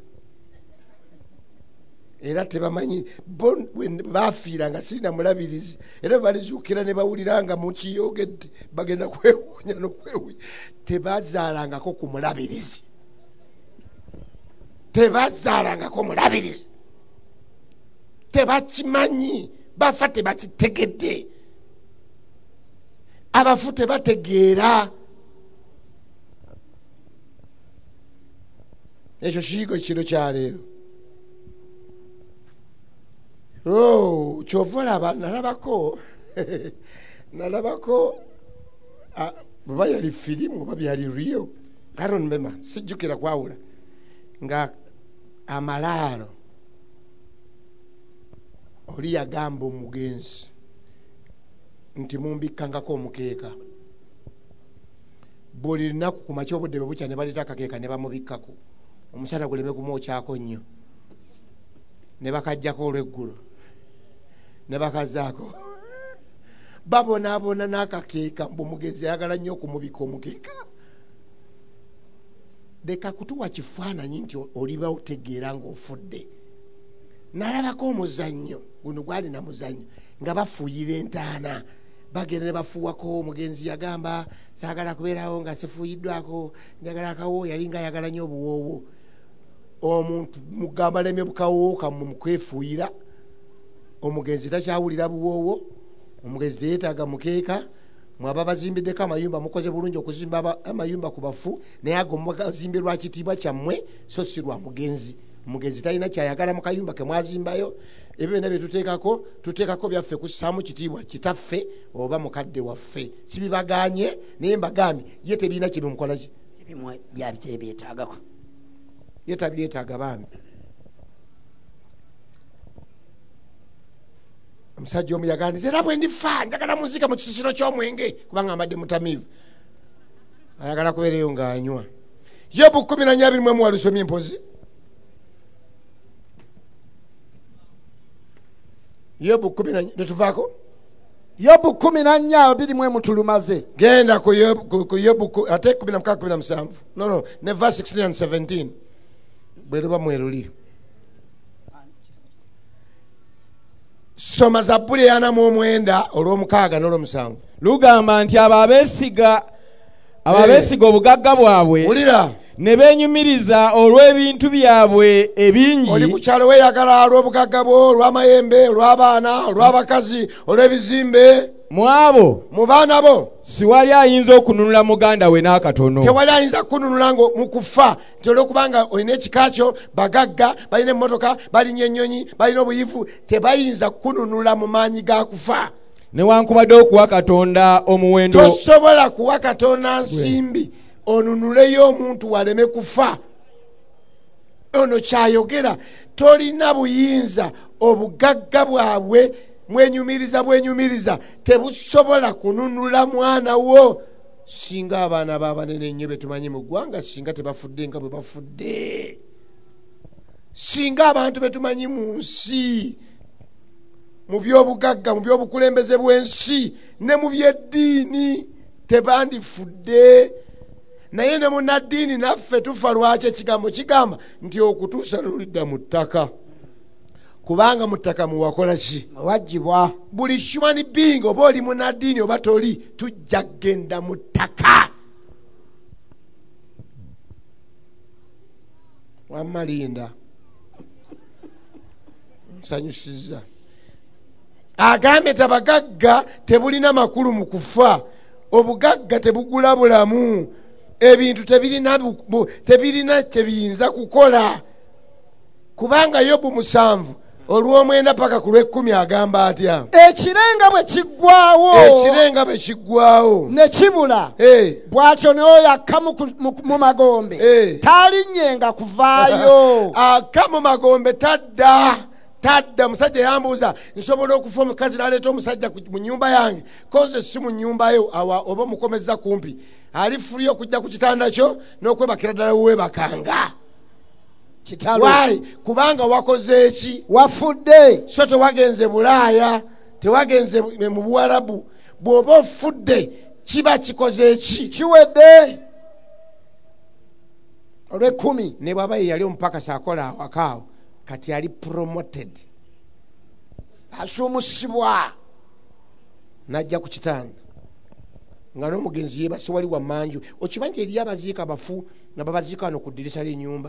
era tebamanyi bafiira nga sirina mulabirizi, era balizuukira ne bawuliranga mu kiyogedde bagenda kwewuunya n'okwewuunya. Tebazaalangako ku mulabirizi, tebazaalangako mulabirizi, tebakimanyi, bafa tebakitegedde, abafu tebategeera. Ekyo kiyigo kiro kya leero. Oh, kyova olaba nalabako nalabako baba yali firimu oba byali rio I don't remember, sijjukira kwawula nga amalaalo oli yagamba omugenzi nti mumbikkangako omukeeka, buli lunaku ku makya obudde bwe bukya ne baleeta akakeeka ne bamubikkako, omusana guleme kumwokyako nnyo, ne bakajjako olw'eggulo ne bakazaako babonaabona n'akakeeka. Mbu omugenzi ayagala nnyo okumubika omukeeka. Leka kutuwa kifaananyi nti oliba otegeera ng'ofudde. Nalabako omuzannyo guno gwali na muzannyo nga bafuuyira entaana bagenda ne bafuwako. Omugenzi yagamba saagala kubeerawo nga sifuuyiddwako, njagala akawo. Yali nga ayagala nnyo obuwoowo. Omuntu mugamba lemye bukawoowo kammwe mukwefuuyira. Omugenzi takyawulira buwoowo. Omugenzi teyeetaaga mukeeka. Mwaba bazimbiddeko amayumba mukoze bulungi okuzimba amayumba ku bafu, naye ago mugazimbe lwa kitiibwa kyammwe so si lwa mugenzi. Omugenzi talina kyayagala mu kayumba ke mwazimbayo. Ebyo byonna bye tuteekako tuteekako byaffe kussaamu kitiibwa kitaffe oba mukadde waffe. Si bibaganye naye mbagambye ye tebiina kye bimukola ki bimwe byabyetaagako. Ye tabyetaaga bambi. Omusajja omu yagandiza era bwe ndifa njagala munzika mu kisisiro ky'omwenge kubanga mbadde mutamiivu. Ayagala kubeereyo ng'anywa. Yobu kumi na nnya abiri mu emu walusomye empozi. Yobu kumi na nnya netuvaako. Yobu kumi na nnya abiri mu emu tulumaze. Genda ku Yobu ku Yobu ate kumi na mukaaga kumi na musanvu. No no ne verse sixteen and seventeen. Bwe luba mweruli. Soma Zabbuli ana mu omwenda olw'omukaaga n'olw'omusanvu. Lugamba nti abo abeesiga abo abeesiga obugagga bwabwe wulira ne beenyumiriza olw'ebintu byabwe ebingi. Oli ku kyalo weeyagala olw'obugagga bwo, olw'amayembe, olw'abaana, olw'abakazi, olw'ebizimbe. Mu abo mu baana bo siwali ayinza okununula muganda we n'akatono. Tewali ayinza kununula ngo mu kufa nti olw'okubanga olina ekika kyo, bagagga, balina emmotoka, balina ennyonyi, balina obuyivu, tebayinza kununula mu maanyi ga kufa. Newankubadde okuwa Katonda omuwendo. Tosobola kuwa Katonda nsimbi onunuleyo omuntu waleme kufa. Ono kyayogera tolina buyinza. Obugagga bwabwe mwenyumiriza bwenyumiriza tebusobola kununula mwana wo. Singa abaana b'abanene ennyo betumanyi mu ggwanga singa tebafudde nga bwe bafudde. Singa abantu betumanyi mu nsi mu by'obugagga mu by'obukulembeze bw'ensi ne mu by'eddiini tebandifudde. Naye ne munnaddiini naffe tufa lwaki ekigambo kigamba nti okutuusa lulidda mu ttaka. Kubanga mu ttaka muwakola ki? Wajjibwa. Buli human being oba oli munnaddiini oba toli tujja kgenda mu ttaka. Wamma linda nsanyusizza. Agambye tabagagga tebulina makulu mu kufa. Obugagga tebugula bulamu. Ebintu tebirina tebirina kyebiyinza kukola. Kubanga Yobu musanvu olw'omwenda paka ku lw'ekkumi agamba atya? Ekirenga bwe kiggwaawo. Ekirenga bwe kiggwaawo ne kibula. Hey. Bw'atyo n'oyo akka mu magombe. Hey. Talinnyenga kuvaayo. Akka mu magombe tadda. Tadda. Musajja yambuuza nsobola okufa omukazi n'aleeta omusajja mu nnyumba yange ko nze si mu nnyumba yo awa oba omukomeza kumpi alifulya okujja ku kitanda kyo n'okwebakira ddala wewebakanga. Kitalo. Why? Kubanga wakoze eki? Wafudde. So tewagenze Bulaaya, tewagenze mu Buwarabu. Bw'oba ofudde kiba kikoze eki? Kiwedde. Olw'ekkumi. Ne bw'aba ye yali omupakasi akola awakaawo kati yali promoted. Asuumusibwa. Najja ku kitanda nga n'omugenzi yeebase wali wa manju. Okimanyi eriyo abaziika bafu nga babaziika wano ku ddirisa ly'ennyumba.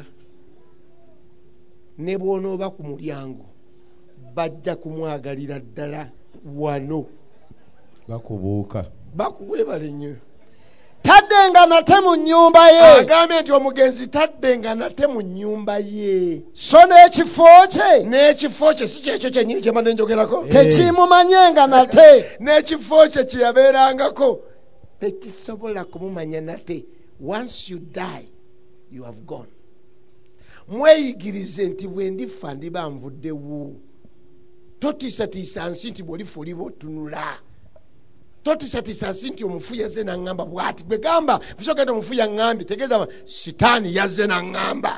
Ne bw'onooba ku mulyango bajja kumwagalira ddala wano. Bakubuuka. Bakuwebale nnyo. Taddenga nate mu nnyumba ye. Agambye nti omugenzi taddenga nate mu nnyumba ye. So n'ekifo kye. N'ekifo kye si kyekyo kyennyini kye mbadde njogerako. Tekimumanyenga nate. N'ekifo kye kye yabeerangako tekisobola kumumanya nate. Once you die you have gone. Mweyigirize nti bwe ndifa ndiba nvuddewo. Totiisatiisa nsi nti bw'olifa oliba otunula. Totiisatiisa nsi nti omufu yazze n'aŋŋamba bw'ati. Bwe gamba busogenda omufu yaŋŋambye tegeeza sitaani yazze n'aŋŋamba.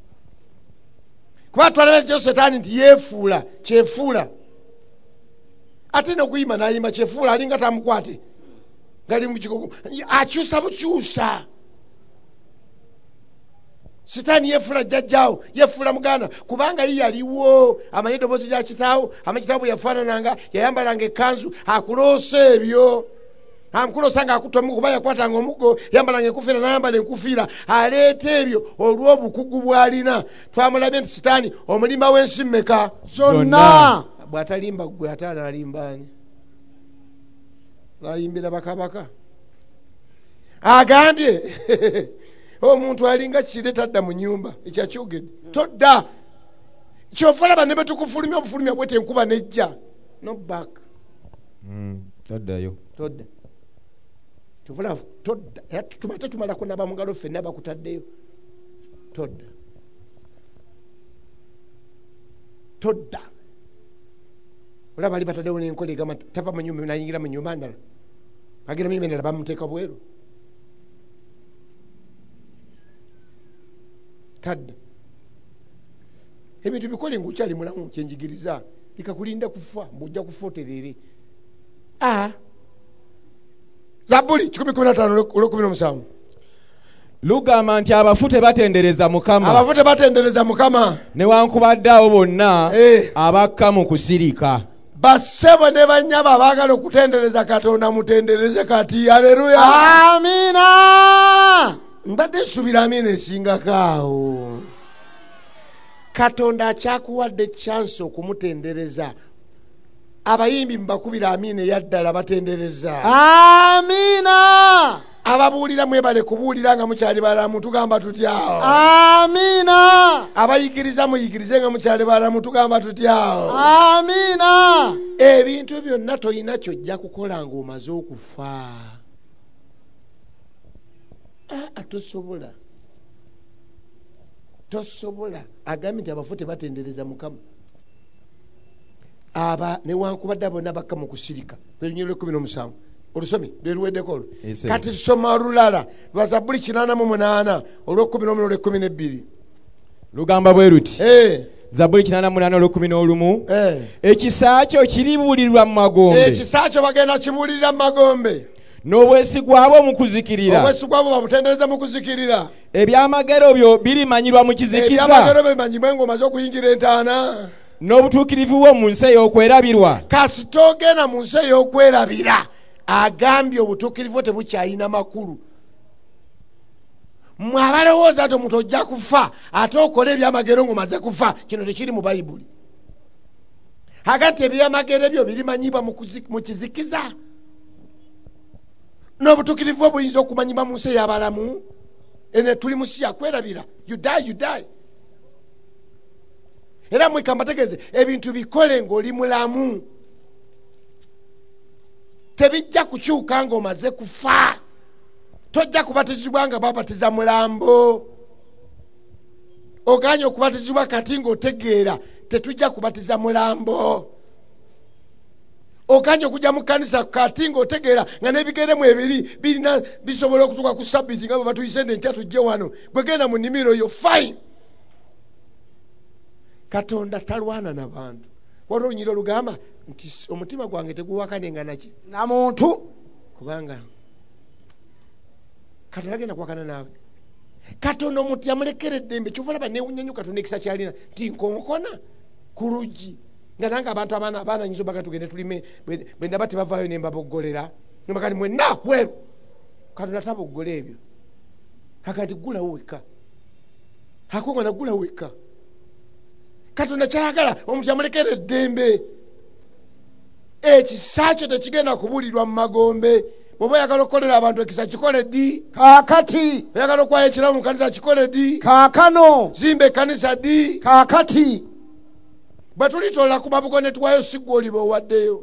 Kuba twalaba ekyo sitaani nti yeefuula kyefuula. Ate n'okuyimba n'ayimba kyefuula alinga tamukwate. Ngali mu kikugu akyusa bukyusa. sitaani yefula jjajjaawo yefula muganda kubanga ye yaliwo amanyi eddoboozi lya kitaawo amanyi kitaawo bwe yafaanananga yayambalanga ekkanzu akuloosa ebyo amukuloosa nga akutta omuggo kuba yakwatanga omuggo yambalanga enkufiira n'ayambala enkufiira aleeta ebyo olw'obukugu bw'alina twamulabye nti sitaani omulimba w'ensi mmeka zonna bw'atalimba gwe ate anaalimbaani nayimbira bakabaka agambye omuntu alinga kire tadda mu nyumba ekyakyogedde todda kyova laba ne betukufulumya obufulumya bwete enkuba nejja no back toddayo todda kyova todda tumate tumalako naba mu ngalo ffenna bakutaddeyo todda todda olaba ali bataddewo n'enkola egamba tava mu nyumba nayingira mu nyumba ndala agenda mu nyumba endala bamuteeka bweru tadda ebintu bikole ng'okyali mulamu kyenjigiriza bikakulinda kufa mbwojja kufa oterere a Zabbuli kikumi kumi na ttaano olw'ekumi n'omusanvu lugamba nti abafu tebatendereza Mukama abafu tebatendereza Mukama newankubadde abo bonna abakka mu kusirika bassebo ne bannyaba abaagala okutendereza Katonda mutendereze kati haleluya amina mbadde nsubira amina esingako awo Katonda akyakuwadde chance okumutendereza abayimbi mbakubira amina eyaddala batendereza amina ababuulira mwebale kubuulira nga mukyali balamu tugamba tutyawo amina abayigiriza muyigirize nga mukyali balamu tugamba tutyawo amina ebintu byonna toyina kyojja kukola ng'omaze okufa ah tosobola tosobola agambye nti abafu tebatendereza Mukama aba newankubadde bonna bakka mu kusirika lwenyero kumi n'omusanvu olusomi lweruweddeko olwo kati soma olulala lwa Zabbuli kinaana mu munaana olw'ekumi n'omu olw'ekumi n'ebbiri lugamba bwe luti Zabbuli kinaana mu munaana olw'ekumi n'olumu ekisa kyo kiribuulirwa mu magombe ekisa kyo bagenda kibuulirira mu magombe n'obwesigwa bwo mu kuzikirira obwesigwa bwo babutendereza mu kuzikirira ebyamagero byo birimanyirwa mu kizikiza ebyamagero byo bimanyibwe ng'omaze okuyingira entaana n'obutuukirivu bwo mu nsi ey'okwerabirwa kasita ogenda mu nsi ey'okwerabira agambye obutuukirivu tebukyayina makulu mmwe abalowooza nti omuntu ojja kufa ate okola ebyamagero ng'omaze kufa kino tekiri mu bayibuli aga nti ebyamagero ebyo birimanyibwa mu kizikiza n'obutuukirivu obuyinza okumanyibwa mu nsi ey'abalamu ene tuli mu nsi yakwerabira you die you die era mweka mbategeeze ebintu bikole ng'oli mulamu tebijja kukyuka ng'omaze kufa tojja kubatizibwa nga babatiza mulambo oganye okubatizibwa kati ng'otegeera tetujja kubatiza mulambo okanye okujja mu kanisa kati ng'otegeera nga n'ebigeremu ebiri birina bisobola okutuuka ku sabbiiti nga bwe batuyise n'enkya tujje wano bwe genda mu nnimiro yo fine Katonda talwana na bantu waliwo olunyiriro olugamba nti omutima gwange teguwakanenga naki na muntu kubanga Katonda agenda kuwakana naawe Katonda omuntu yamulekera eddembe kyova laba newunyanyuka Katonda ekisa kyalina nti nkonkona ku luggi nga nange abantu abaana abaana nyizo baga tugende tulime bwe ndaba tebavaayo ne mbaboggolera nembagati mwenna bweru Katonda taboggola ebyo akati gulawo wekka akongana gulawo wekka Katonda kyayagala omuntu yamulekera eddembe ekisa kyo tekigenda kubuulirwa mu magombe bw'oba oyagala okukolera abantu ekisa kikole ddi kaakati oyagala okwaya ekiramu mu kanisa kikole ddi kaakano zimba ekkanisa ddi kaakati bwe tulitoola ku mabugo ne tuwayo sigwa oliba owaddeyo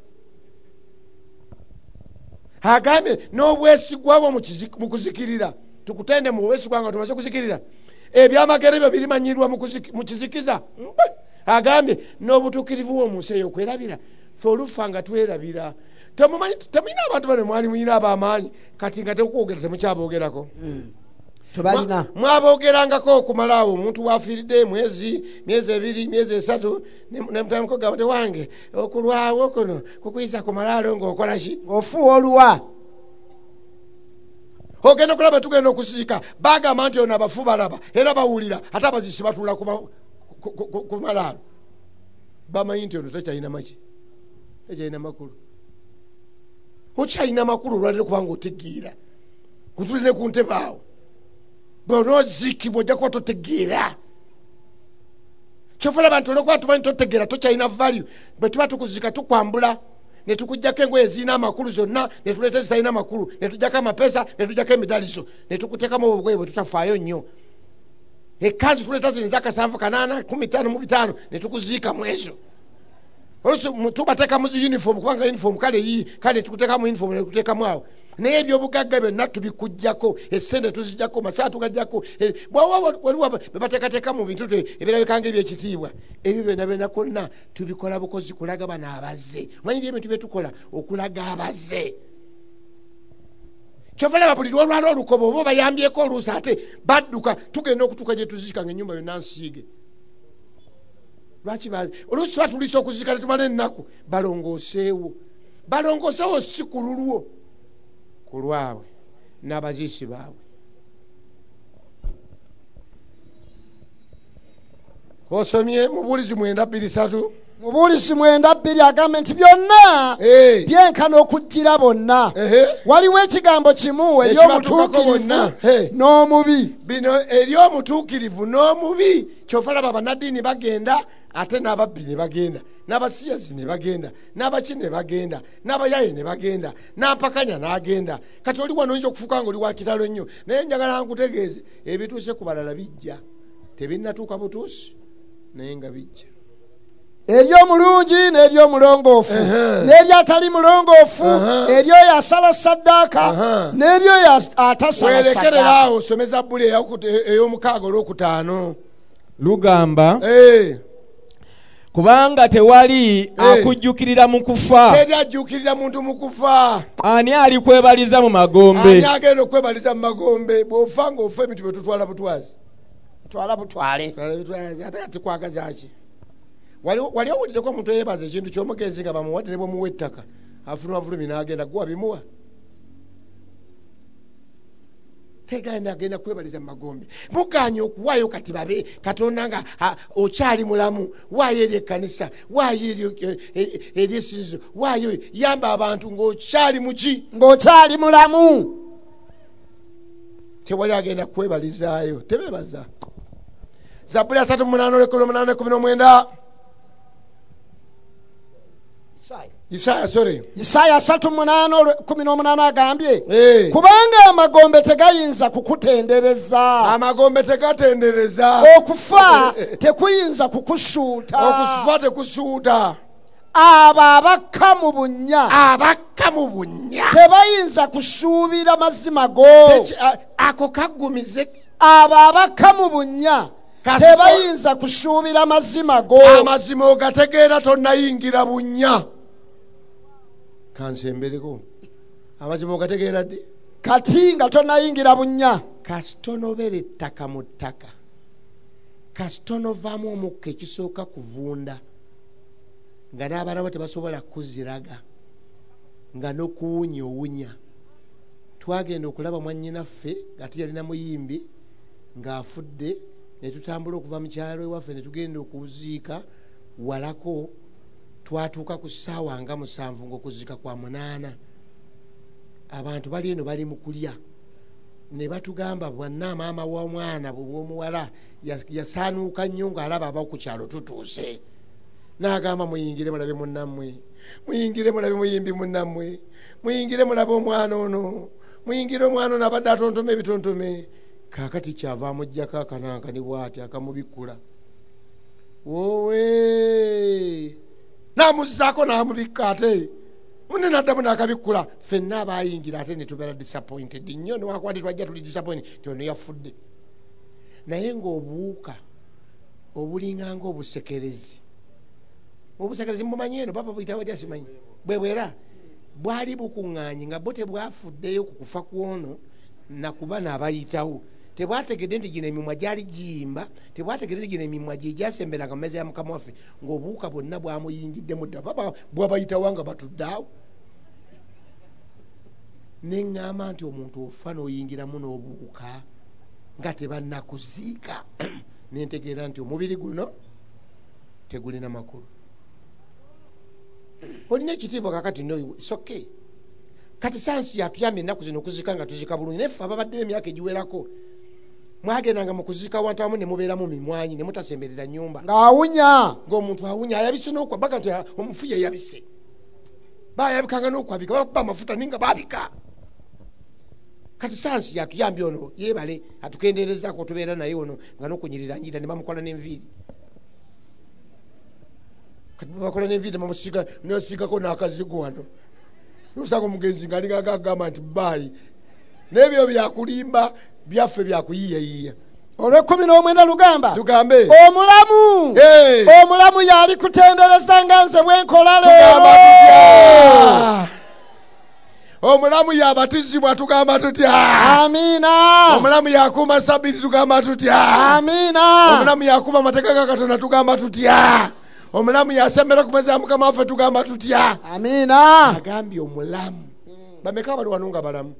agambye n'obwesigwa bwo mu kuzikirira tukutende mu bwesigwa nga tumaze kuzikirira ebyamagero ebyo birimanyirwa mu kizikiza agambye n'obutuukirivu bwo mu nsi ey'okwerabira fe olufa nga twerabira temulina abantu bano mwali muyina ab'amaanyi kati nga tekwogera temukyaboogerako tebalina mwaboogerangako okumalaawo omuntu wafiiridde mwezi myezi ebiri myezi esatu nemutamuko gamba tewange okulwawo kuno kukuyisa ku malaalo ng'okola ki ng'ofuwa oluwa ogenda kulaba tugenda okusiika bagamba nti ono abafu balaba era bawulira ate abazisi batula ku malaalo bamanyi nti ono takyalina maki takyalina makulu okyalina makulu olwalire kubanga otegeera otulire ku ntebe awo bw'onoziikibwa ojja kuba totegeera kyofula abantu olwokuba tumanyi totegeera tokyalina value bwe tuba tukuziika tukwambula ne tukujjako engoye ezirina amakulu zonna ne tuleeta ezitalina amakulu ne tujjako amapeesa ne tujjako emidalizo ne tukuteekamu obugoye bwe tutafaayo nnyo ekanzu tuleeta zino ezakasanvu kanaana kumi ttaano mu bitaano ne tukuziika mu ezo olusi tubateeka mu uniform kubanga uniform kale yi kale tukuteeka mu uniform ne tuteekamu awo naye ebyobugagga byonna tubikujjako essente tuzijjako masaa tugajjako waliwo bebateekateeka mu bintu ebirabikanga ebyekitiibwa ebyo byonna byonna konna tubikola bukozi kulaga bano abazze manyiri ebintu byetukola okulaga abazze kyovalaba buli lwolwala olukoba oba bayambyeko oluusi ate badduka tugenda okutuuka gye tuzika nga ennyumba yonna nsiige lwaki oluusi batulisa okuzika netumala ennaku balongooseewo balongooseewo si ku lulwo ku lwabwe n'abaziisi baabwe osomye mubuulizi mwenda bbiri satu mubuulizi mwenda bbiri agambe nti byonna byenkana okujjira bonna waliwo ekigambo kimu ery'omutuukirivu n'omubi bino ery'omutuukirivu n'omubi kyofalaba abannaddiini bagenda ate n'ababbi ne bagenda n'abasiyazi ne bagenda n'abaki ne bagenda n'abayaye ne bagenda n'ampakanya n'agenda kati oli wano oyinza okufuuka nga oli wa kitalo nnyo naye njagala nkutegeeze ebituuse ku balala bijja tebinnatuuka butuusi naye nga bijja ery'omulungi n'ery'omulongoofu n'eryatali mulongoofu eryoyo asala saddaaka n'eryoyo atasala werekereraawo osomeza bbuli ey'omukaaga olwokutaano lugamba kubanga tewali akujjukirira mu kufa teri ajjukirira muntu mu kufa ani alikwebaliza mu magombe ani agenda okwebaliza mu magombe bw'ofa ng'ofa ebintu bye tutwala butwazi twala butwale ate kati kwagaza ki wali owuliddeko omuntu eyebaza ekintu ky'omugenzi nga bamuwadde ne bwemuwa ettaka afuluma fulumi n'agenda gwe wabimuwa tegenda agenda kwebaliza mu magombe muganye okuwaayo kati babe katonda nga okyali mulamu waayo eri ekkanisa waayo eri esinzizo waayo yamba abantu ng'okyali muki ng'okyali mulamu tewali agenda kwebalizaayo tebebaza Zaburi asatu munaana olw'ekkumi n'omunaana ekkumi n'omwenda Isaya sorry Isaya asatu munaana kumi n'omunaana agambye kubanga amagombe tegayinza kukutendereza amagombe tegatendereza okufa tekuyinza kukusuuta okufa tekusuuta abo abakka mu bunnya abakka mu bunnya tebayinza kusuubira mazima go ako kaggumize abo abakka mu bunnya tebayinza kusuubira mazima go amazima ogategeera tonnayingira bunnya kansembereko amazima ogategeera dde kati nga tonnayingira bunnya kasitonobera ettaka mu ttaka kasitonovaamu omukka ekisooka kuvunda nga n'abalabo tebasobola kuziraga nga n'okuwunya owunya twagenda okulaba mwannyinaffe ng'ate yalina muyimbi ng'afudde ne tutambula okuva mu kyalo ewaffe ne tugenda okuziika walako twatuuka ku ssaawa nga musanvu ng'okuziika kwa munaana abantu bali eno bali mu kulya ne batugamba bwanna maama w'omwana w'omuwala yasaanuuka nnyo ng'alaba aba ku kyalo tutuuse n'agamba muyingire mulabe munnammwe muyingire mulabe muyimbi munnammwe muyingire mulabe omwana ono muyingire omwana ono abadde atontome ebitontome kaakati kyava amuggyako akanankani bw'ati akamubikkula wowe n'amuzzaako n'amubikka ate munne n'addamu n'akabikkula ffenna abayingira ate ne tubeera disappointed nnyo newakuba tetwajja tuli disappointed ti ono yafudde naye ng'obuwuka obulinganga obusekerezi obusekerezi mumanyi eno papa buyitawo eri asimanyi bwe bwera bwali bukuŋŋaanye nga bo tebwafuddeyo ku kufa kw'ono nakuba n'abayitawo tebwategedde nti gino emimwa gyali giyimba tebwategedde nti gino emimwa gye gyasemberanga mu mmeeza ya mukama waffe ng'obuwuka bwonna bwamuyingiddemu dda papa bwabayitawo nga batudde awo neŋŋamba nti omuntu ofa n'oyingiramu n'obuuka nga tebannakuziika nentegeera nti omubiri guno tegulina makulu. Olina ekitiibwa kakati no soke kati sansi yatuyambye ennaku zino okuzika nga tuzika bulungi neffe ababaddeyo emyaka egiwerako mwagendanga mu kuzika wantu wamu ne mubeeramu mimwanyi ne mutasemberera nnyumba ng'awunya ng'omuntu awunya ayabise n'okwa baga nti omufu yeyabise bayabikanga n'okwabika bakuba amafuta ninga babika. Kati sansi yatuyambye ono yebale atukenderezaako tubeera naye ono nga n'okunyirira njira ne bamukola n'enviiri kati babakola n'enviiri bamusiga nosigako n'akazigo wano nosanga omugenzi nga alinga agagamba nti baayi n'ebyo byakulimba byaffe byakuyiyayiya. olw'ekkumi n'omwenda lugamba tugambe omulamu omulamu yali kutendereza nga nze bwenkola leero. Omulamu yabatizibwa tugamba tutya? Amiina. Omulamu yakuuma sabbiiti tugamba tutya? Amiina. Omulamu yakuuma amateeka ga Katonda tugamba tutya? Omulamu yasembera ku meza ya Mukama waffe tugamba tutya? Amiina. Agambye omulamu. Bameka bali wano nga balamu?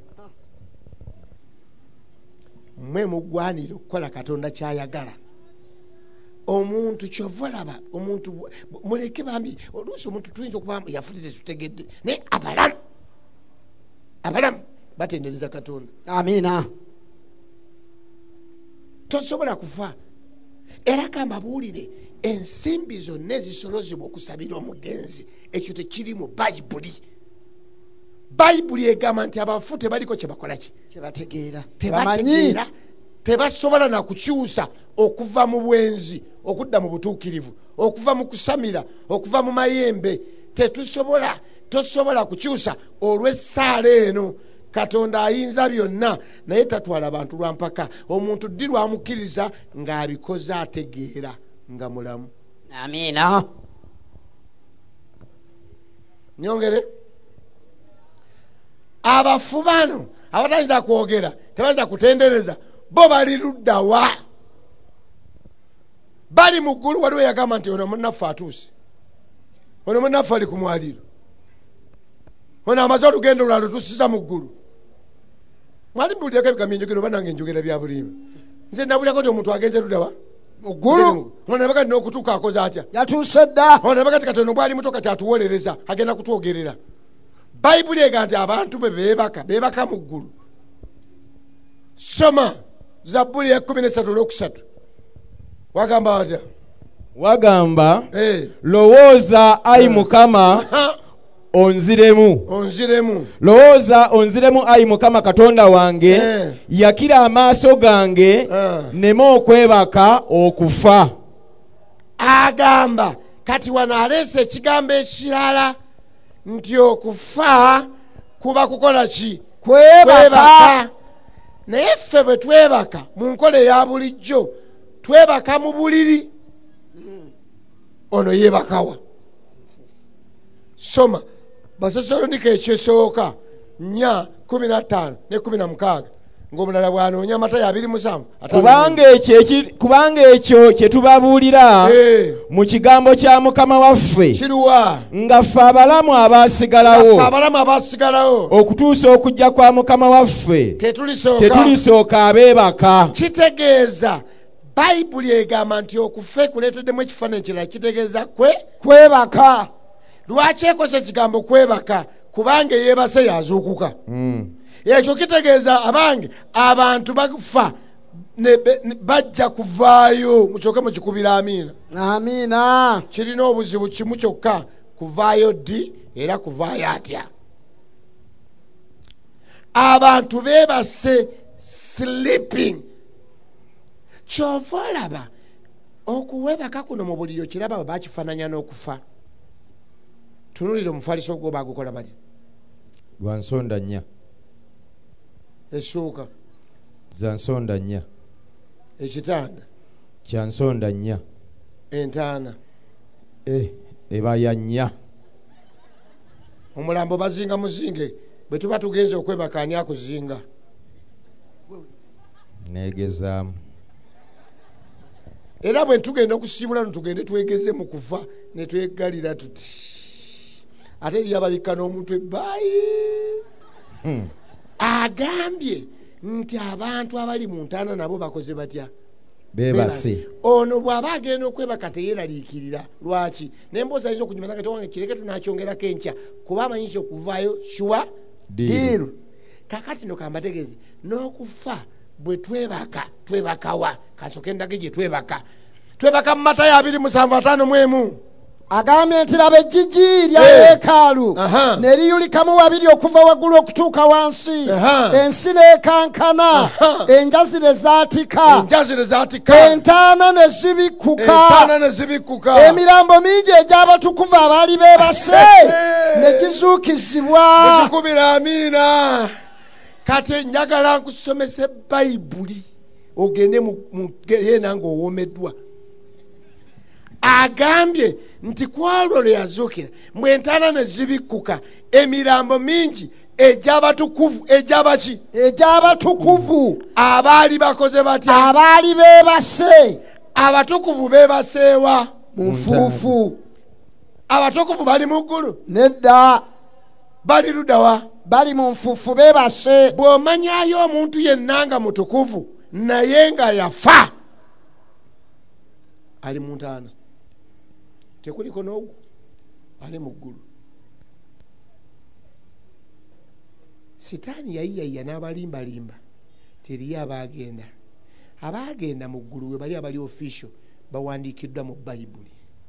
Mmwe mugwanira okukola Katonda kyayagala. Omuntu kyova olaba omuntu muleke bambi oluusi omuntu tuyinza okuba yafudde tetutegedde naye abalamu abalamu batendereza Katonda. Amiina. Tosobola kufa era kamba buulire ensimbi zonna ezisolozebwa okusabira omugenzi ekyo tekiri mu Bayibuli. Bayibuli egamba nti abafu tebaliko kye bakola ki kyebategeera tebategeera tebasobola na kukyusa okuva mu bwenzi okudda mu butuukirivu okuva mu kusamira okuva mu mayembe tetusobola tosobola kukyusa olw'essaala eno. Katonda ayinza byonna naye tatwala abantu lwampaka omuntu ddi lwamukkiriza ng'abikoze ategeera nga mulamu. Amiina. Nyongere abafu bano abatayinza kwogera tebayinza kutendereza bo bali luddawa bali mu ggulu. Waliwo yagamba nti ono munnaffe atuuse ono munnaffe ali ku mwaliiro ono amaze olugendo lwalo tusiza mu ggulu. Mwali mbuulireko ebigambo enjogero oba nange enjogera bya bulimba nze nabulirako nti omuntu agenze luddawa mu ggulu. ono nabaga nina okutuuka akoze atya yatuuse dda. ono nabaga ti Katonda bwali muto kati atuwolereza agenda kutwogerera. Bayibuli ega nti abantu be beebaka beebaka mu ggulu. Soma Zabbuli ya kkumi n'essatu olwokusatu wagamba watya? Wagamba hey. Lowooza ayi Mukama onziremu onziremu lowooza onziremu ayi Mukama Katonda wange hey. Yakira amaaso gange uh. neme okwebaka okufa. Agamba kati wano aleese ekigambo ekirala nti okufa kuba kukola ki? Kwebaka. Naye ffe bwe twebaka mu nkola eya bulijjo twebaka mu buliri ono yeebakawa. Soma Basesalonika ekyesooka nnya kumi na ttaano ne kumi na mukaaga ng'omulala bw'anoonya Matayo abiri musanvu kubanga ekyo kye tubabuulira hey. mu kigambo kya Mukama waffe kiruwa nga ffe abalamu abaasigalawo abalamu abaasigalawo okutuusa okujja kwa Mukama waffe tetulisooka abeebaka. Kitegeeza Bayibuli egamba nti okufa kuleeteddemu ekifaananyi kirala kitegeeza kwe kwebaka. Lwaki ekoze ekigambo kwebaka? Kubanga yeebase yazuukuka. mm. Ekyo kitegeeza abange abantu bafa ne bajja kuvaayo. Mukyoke mukikubira amiina. Amiina. Kirina obuzibu kimu kyokka kuvaayo ddi era kuvaayo atya. Abantu beebase sleeping. Kyova olaba okuwebaka kuno mu buliri okiraba bwe bakifaananya n'okufa. Tunulira omufaliso gwo baagukola bati gwa nsonda nnya essuuka za nsonda nnya ekitanda kya nsonda nnya entaana eh, eba ya nnya. Omulambo bazinga muzinge bwe tuba tugenze okwebaka ani akuzinga? Neegezaamu. Era bwe tugenda okusiibula tugende twegeze mu kufa ne twegalira tuti ate eriyo ababikka n'omutwe baayi. hmm. agambye nti abantu abali mu ntaana nabo bakoze batya bebase ono bw'aba agenda okwebaka teyeraliikirira lwaki nemboozi ayinza okunyuma nagati wange kireke tunakyongerako enkya kuba amanyinza okuvaayo shuwa diiru kakati no kambategeeze n'okufa bwe twebaka twebakawa kasooka endage gye twebaka twebaka mu Matayo abiri musanvu ataano mu emu agambye nti laba ejjigi lya yeekaalu ne liyulikamu wabiri okuva waggulu okutuuka wansi ensi n'ekankana enjazi ne zaatika entaana ne zibikkuka emirambo mingi egy'abatukuvu abaali beebase ne gizuukizibwa. muzikubira amiina. kati njagala nkusomesa Bayibuli ogende yena ng'owomeddwa. Agambye nti kwalwo lwe yazuukira mbwe entaana ne zibikkuka emirambo mingi egy'abatukuvu egy'abaki egy'abatukuvu abaali bakoze batya abaali beebase. abatukuvu beebaseewa mu nfuufu. abatukuvu bali mu ggulu nedda bali luddawa bali mu nfuufu beebase. bw'omanyayo omuntu yenna nga mutukuvu naye nga yafa ali mu ntaana tekuliko n'ogwo ali mu ggulu. Sitaani yayiyayiya n'abalimbalimba teriyo abaagenda abaagenda mu ggulu we bali abali official bawandiikiddwa mu Bayibuli.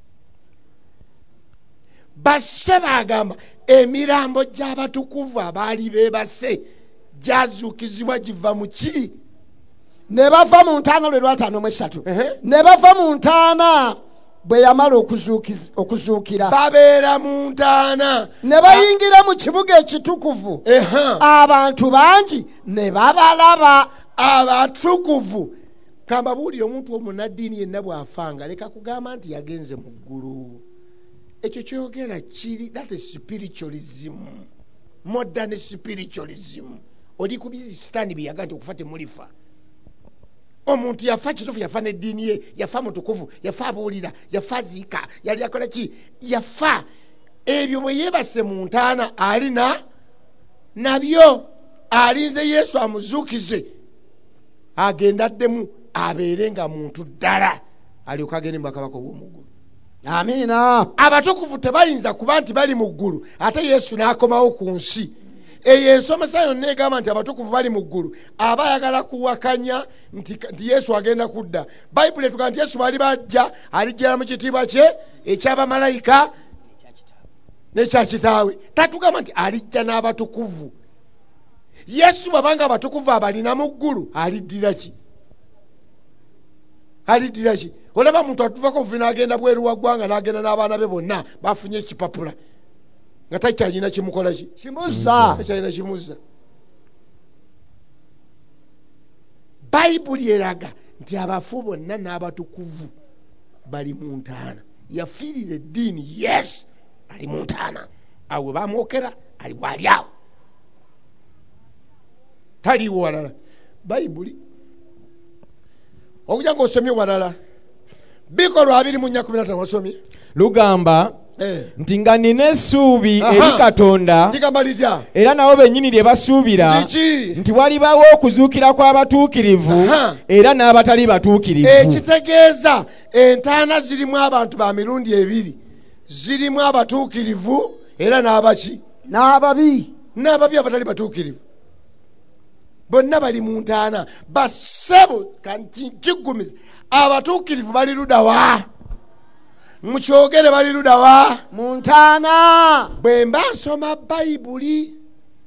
Basse bagamba emirambo gy'abatukuvu abaali beebase gyazuukizibwa giva mu ki ne bava mu ntaana lwe lwataano mu esatu ne bava mu ntaana bwe yamala okuzuukira babeera mu ntaana ne bayingira mu kibuga ekitukuvu abantu bangi ne babalaba. abatukuvu kambabuulire omuntu omunaddiini yenna bw'afanga leka kugamba nti yagenze mu ggulu. ekyo kyogera kiri that is spiritualism, modern spiritualism. oli ku Sitaani bye yagaa nti okufa temulifa. omuntu yafa kitufu yafa n'eddiini ye yafa mutukuvu yafa abuulira yafa ziika yali akola ki yafa ebyo bwe yeebase mu ntaana alina nabyo alinze Yesu amuzuukize agenda addemu abeere nga muntu ddala alyoka agende mu bwakabaka obw'omu ggulu. Amiina. abatukuvu tebayinza kuba nti bali mu ggulu ate Yesu n'akomawo ku nsi. eyo ensomesa yonna egamba nti abatukuvu bali mu ggulu aba ayagala kuwakanya nti Yesu agenda kudda. Bayibuli etuga nti Yesu bali bajja alijjira mu kitiibwa kye eky'abamalayika n'ekya kitaawe. tatugamba nti alijja n'abatukuvu. Yesu bwabanga abatukuvu abalina mu ggulu aliddira ki aliddira ki olaba muntu atuvako obuvi n'agenda bweru wa ggwanga n'agenda n'abaana be bonna bafunye ekipapula nga takyalina kimukola ki kimuzza takyalina kimuzza. Bayibuli eraga nti abafu bonna n'abatukuvu bali mu ntaana. yafiirira eddiini yes ali mu ntaana awe bamwokera ali bwali awo taliwo walala. Bayibuli okuja ng'osomye walala bikolwa abiri mu nnya kumi na ttaano wasomye lugamba Eh. nti nga nina essuubi eri Katonda ligamba litya era nabo bennyini lye basuubira nti walibawo okuzuukira kw'abatuukirivu era n'abatali batuukirivu. ekitegeeza entaana zirimu abantu ba mirundi ebiri zirimu abatuukirivu era n'abaki n'ababi n'ababi abatali batuukirivu bonna bali mu ntaana. Bassebo kigumiza abatuukirivu bali ludawa mukyogere bali ludawa mu ntaana. bwe mba nsoma Bayibuli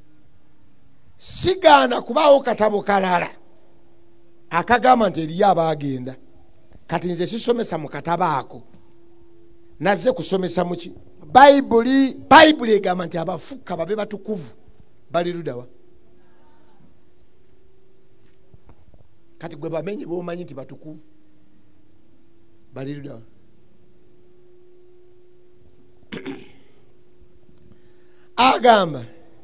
sigaana kubaawo katabo kalala akagamba nti eriyo abaagenda. kati nze sisomesa mu katabo ako nazze kusomesa muki Bayibuli. Bayibuli egamba nti abafukka babe batukuvu bali ludawa. kati gwe bamenye b'omanyi nti batukuvu bali ludawa. agamba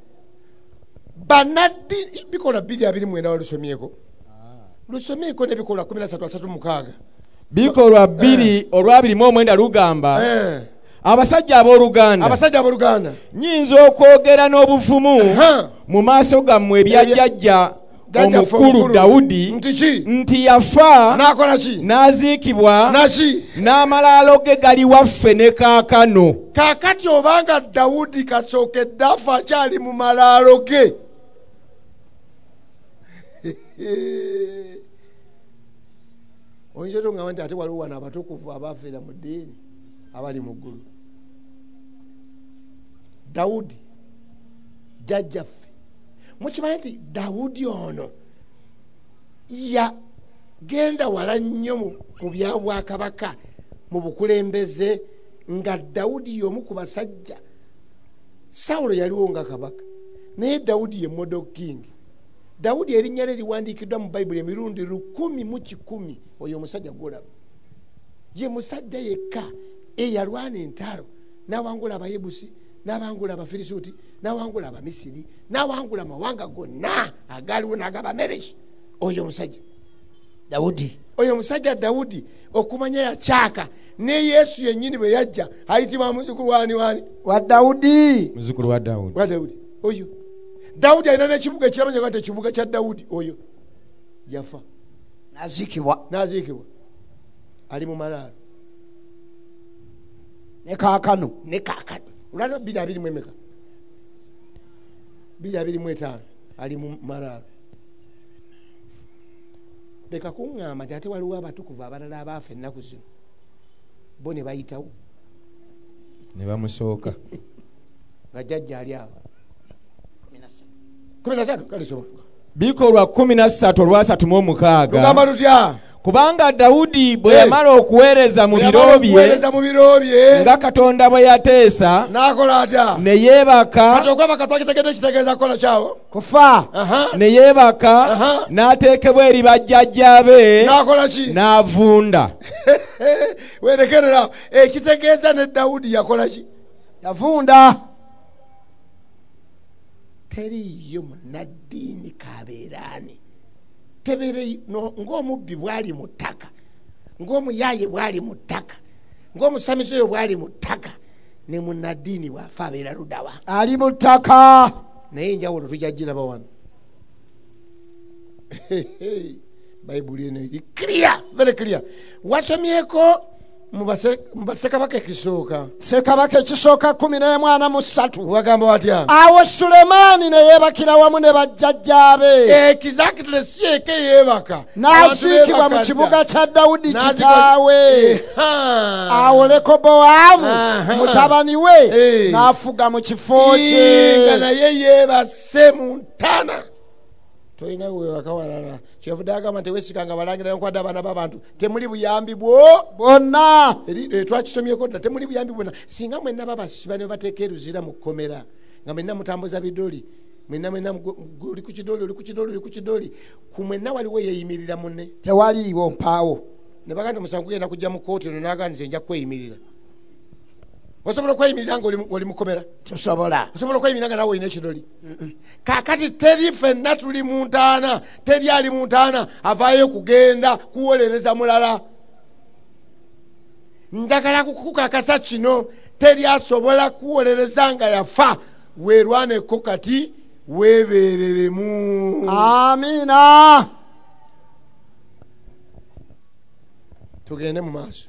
banaddi bikola bbiri abiri mwenda walusomyeko lusomyeko n'ebikolwa kumi na ssatu asatu mukaaga. bikolwa bbiri olwabiri mu omwenda lugamba abasajja abooluganda abasajja abooluganda nnyinza okwogera n'obuvumu mu maaso gammwe ebyajjajja omukulu Dawudi nti yafa n'aziikibwa n'amalaalo ge gali waffe ne kaakano. Kaakati obanga Dawudi kasookedde afa akyali mu malaalo ge, oyinza okugamba nti ate waliwo wano abatukuvu abaafiira mu ddiini abali mu ggulu. Dawudi jjajjaffe, mukimanyi nti Dawudi ono yagenda wala nnyo mu byabwakabaka mu bukulembeze, nga Dawudi y'omu ku basajja. Sawulo yaliwo nga kabaka, naye Dawudi ye model king. Dawudi erinnya lye liwandiikiddwa mu Bayibuli emirundi lukumi mu kikumi. Oyo omusajja gwolaba ye musajja yekka eyalwana entalo n'awangula Abayebusi, n'awangula Abafirisuuti, n'awangula Abamisiri, n'awangula amawanga gonna agaaliwo n'ag'Abamereki. Oyo omusajja Dawudi, oyo omusajja Dawudi okumanya yakyaka. Ne Yesu yennyini bwe yajja ayitibwa muzukulu wani wani wa Dawudi, muzukulu wa Dawudi, wa Dawudi. Oyo Dawudi alina n'ekibuga ekirabanya nti ekibuga kya Dawudi. Oyo yafa n'aziikibwa n'aziikibwa ali mu malaalo ne kaakano ne kaakano. Olwaliro bbiri abiri mu emeka bbiri abiri mu etaano ali mu malaalo. Leka kuŋŋamba nti ate waliwo abatukuvu abalala abaafa ennaku zino, bo ne bayitawo ne bamusooka nga jjajja ali awo. kumi na ssatu kale soma bikolwa kumi na ssatu olwasatu mu omukaaga. Lugamba lutya? Kubanga Dawudi bwe yamala okuweereza mu biro bye nga Katonda bwe yateesa, n'akola atya? ne yeebaka. Kati okwebaka twakitegedde ekitegeeza kukola kyawo? Kufa. Ne yeebaka n'ateekebwa eri bajjajja be, n'akola ki? N'avunda. Werekerera ekitegeeza ne Dawudi yakola ki? Yavunda. Teriyo munnaddiini kabeeraani tebere ng'omubbi bwali mu ttaka, ng'omuyaaye bwali mu ttaka, ng'omusamiso oyo bwali mu ttaka, ne munnaddiini bw'afa abeera ludawa? Ali mu ttaka. Naye enjawulo tujja giraba wano. Bayibuli eno eri clear, very clear. Wasomyeko mu Bassekabaka ekisooka, Ssekabaka ekisooka kumi n'emu ana mu ssatu wagamba watya? Awo Sulemaani ne yeebakira wamu ne bajjajja be. Exactly, si eke yeebaka n'aziikibwa mu kibuga kya Dawudi kitaawe. Awo Lekobowaamu mutabani we n'afuga mu kifo kye. Nga naye yeebase mu ntaana. Toyina weebaka walala. Kyevudde agamba nti weesikanga balangira n'okwadde abaana b'abantu temuli buyambi bwo bwonna. Twakisomyeko dda, temuli buyambi bwonna. Singa mwenna babasiba ne bateeka eruzira mu kkomera, nga mwenna mutambuza bidoli, mwenna mwenna oli ku kidoli, oli ku kidoli, oli ku kidoli, ku mwenna waliwo yeeyimirira munne. Tewaliiwo mpaawo. Ne bagamba omusango gugenda kujja mu kkooti eno n'agamba nti nja kweyimirira. Osobola okweyimirira nga oli mu kkomera? Tosobola. Osobola okweyimirira nga naawe olina ekidoli? Kaakati teri ffenna tuli mu ntaana, teri ali mu ntaana avaayo kugenda kuwolereza mulala. Njagala kukukakasa kino, teri asobola kuwolereza nga yafa. Weerwaneko kati weebeereremu. Amiina. Tugende mu maaso.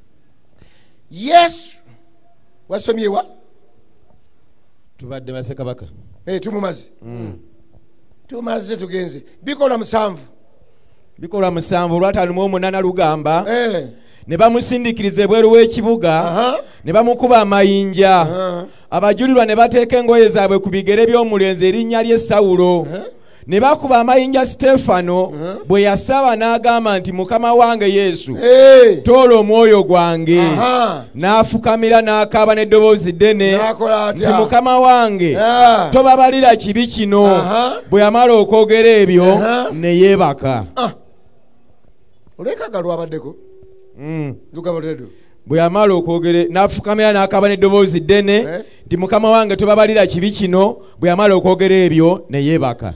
Yesu wasomyewa? Tubadde Bassekabaka. Eh, tumumaze. Tumaze tugenze. Bikolwa musanvu. Bikolwa musanvu olwataano mu omunaana lugamba. Eh. Ne bamusindikiriza ebweru w'ekibuga, ne bamukuba amayinja. Abajulirwa ne bateeka engoye zaabwe ku bigere by'omulenzi erinnya lye Sawulo. Ne bakuba amayinja Siteefano bwe yasaba n'agamba nti Mukama wange Yesu, toola omwoyo gwange. N'afukamira n'akaaba n'eddoboozi ddene nti Mukama wange tobabalira kibi kino. Bwe yamala okwogera ebyo ne yeebaka. Olwekaaga lwabaddeko? Lugamba luteddo. Bwe yamala okwogera n'afukamira n'akaaba n'eddoboozi ddene nti Mukama wange tobabalira kibi kino. Bwe yamala okwogera ebyo ne yeebaka.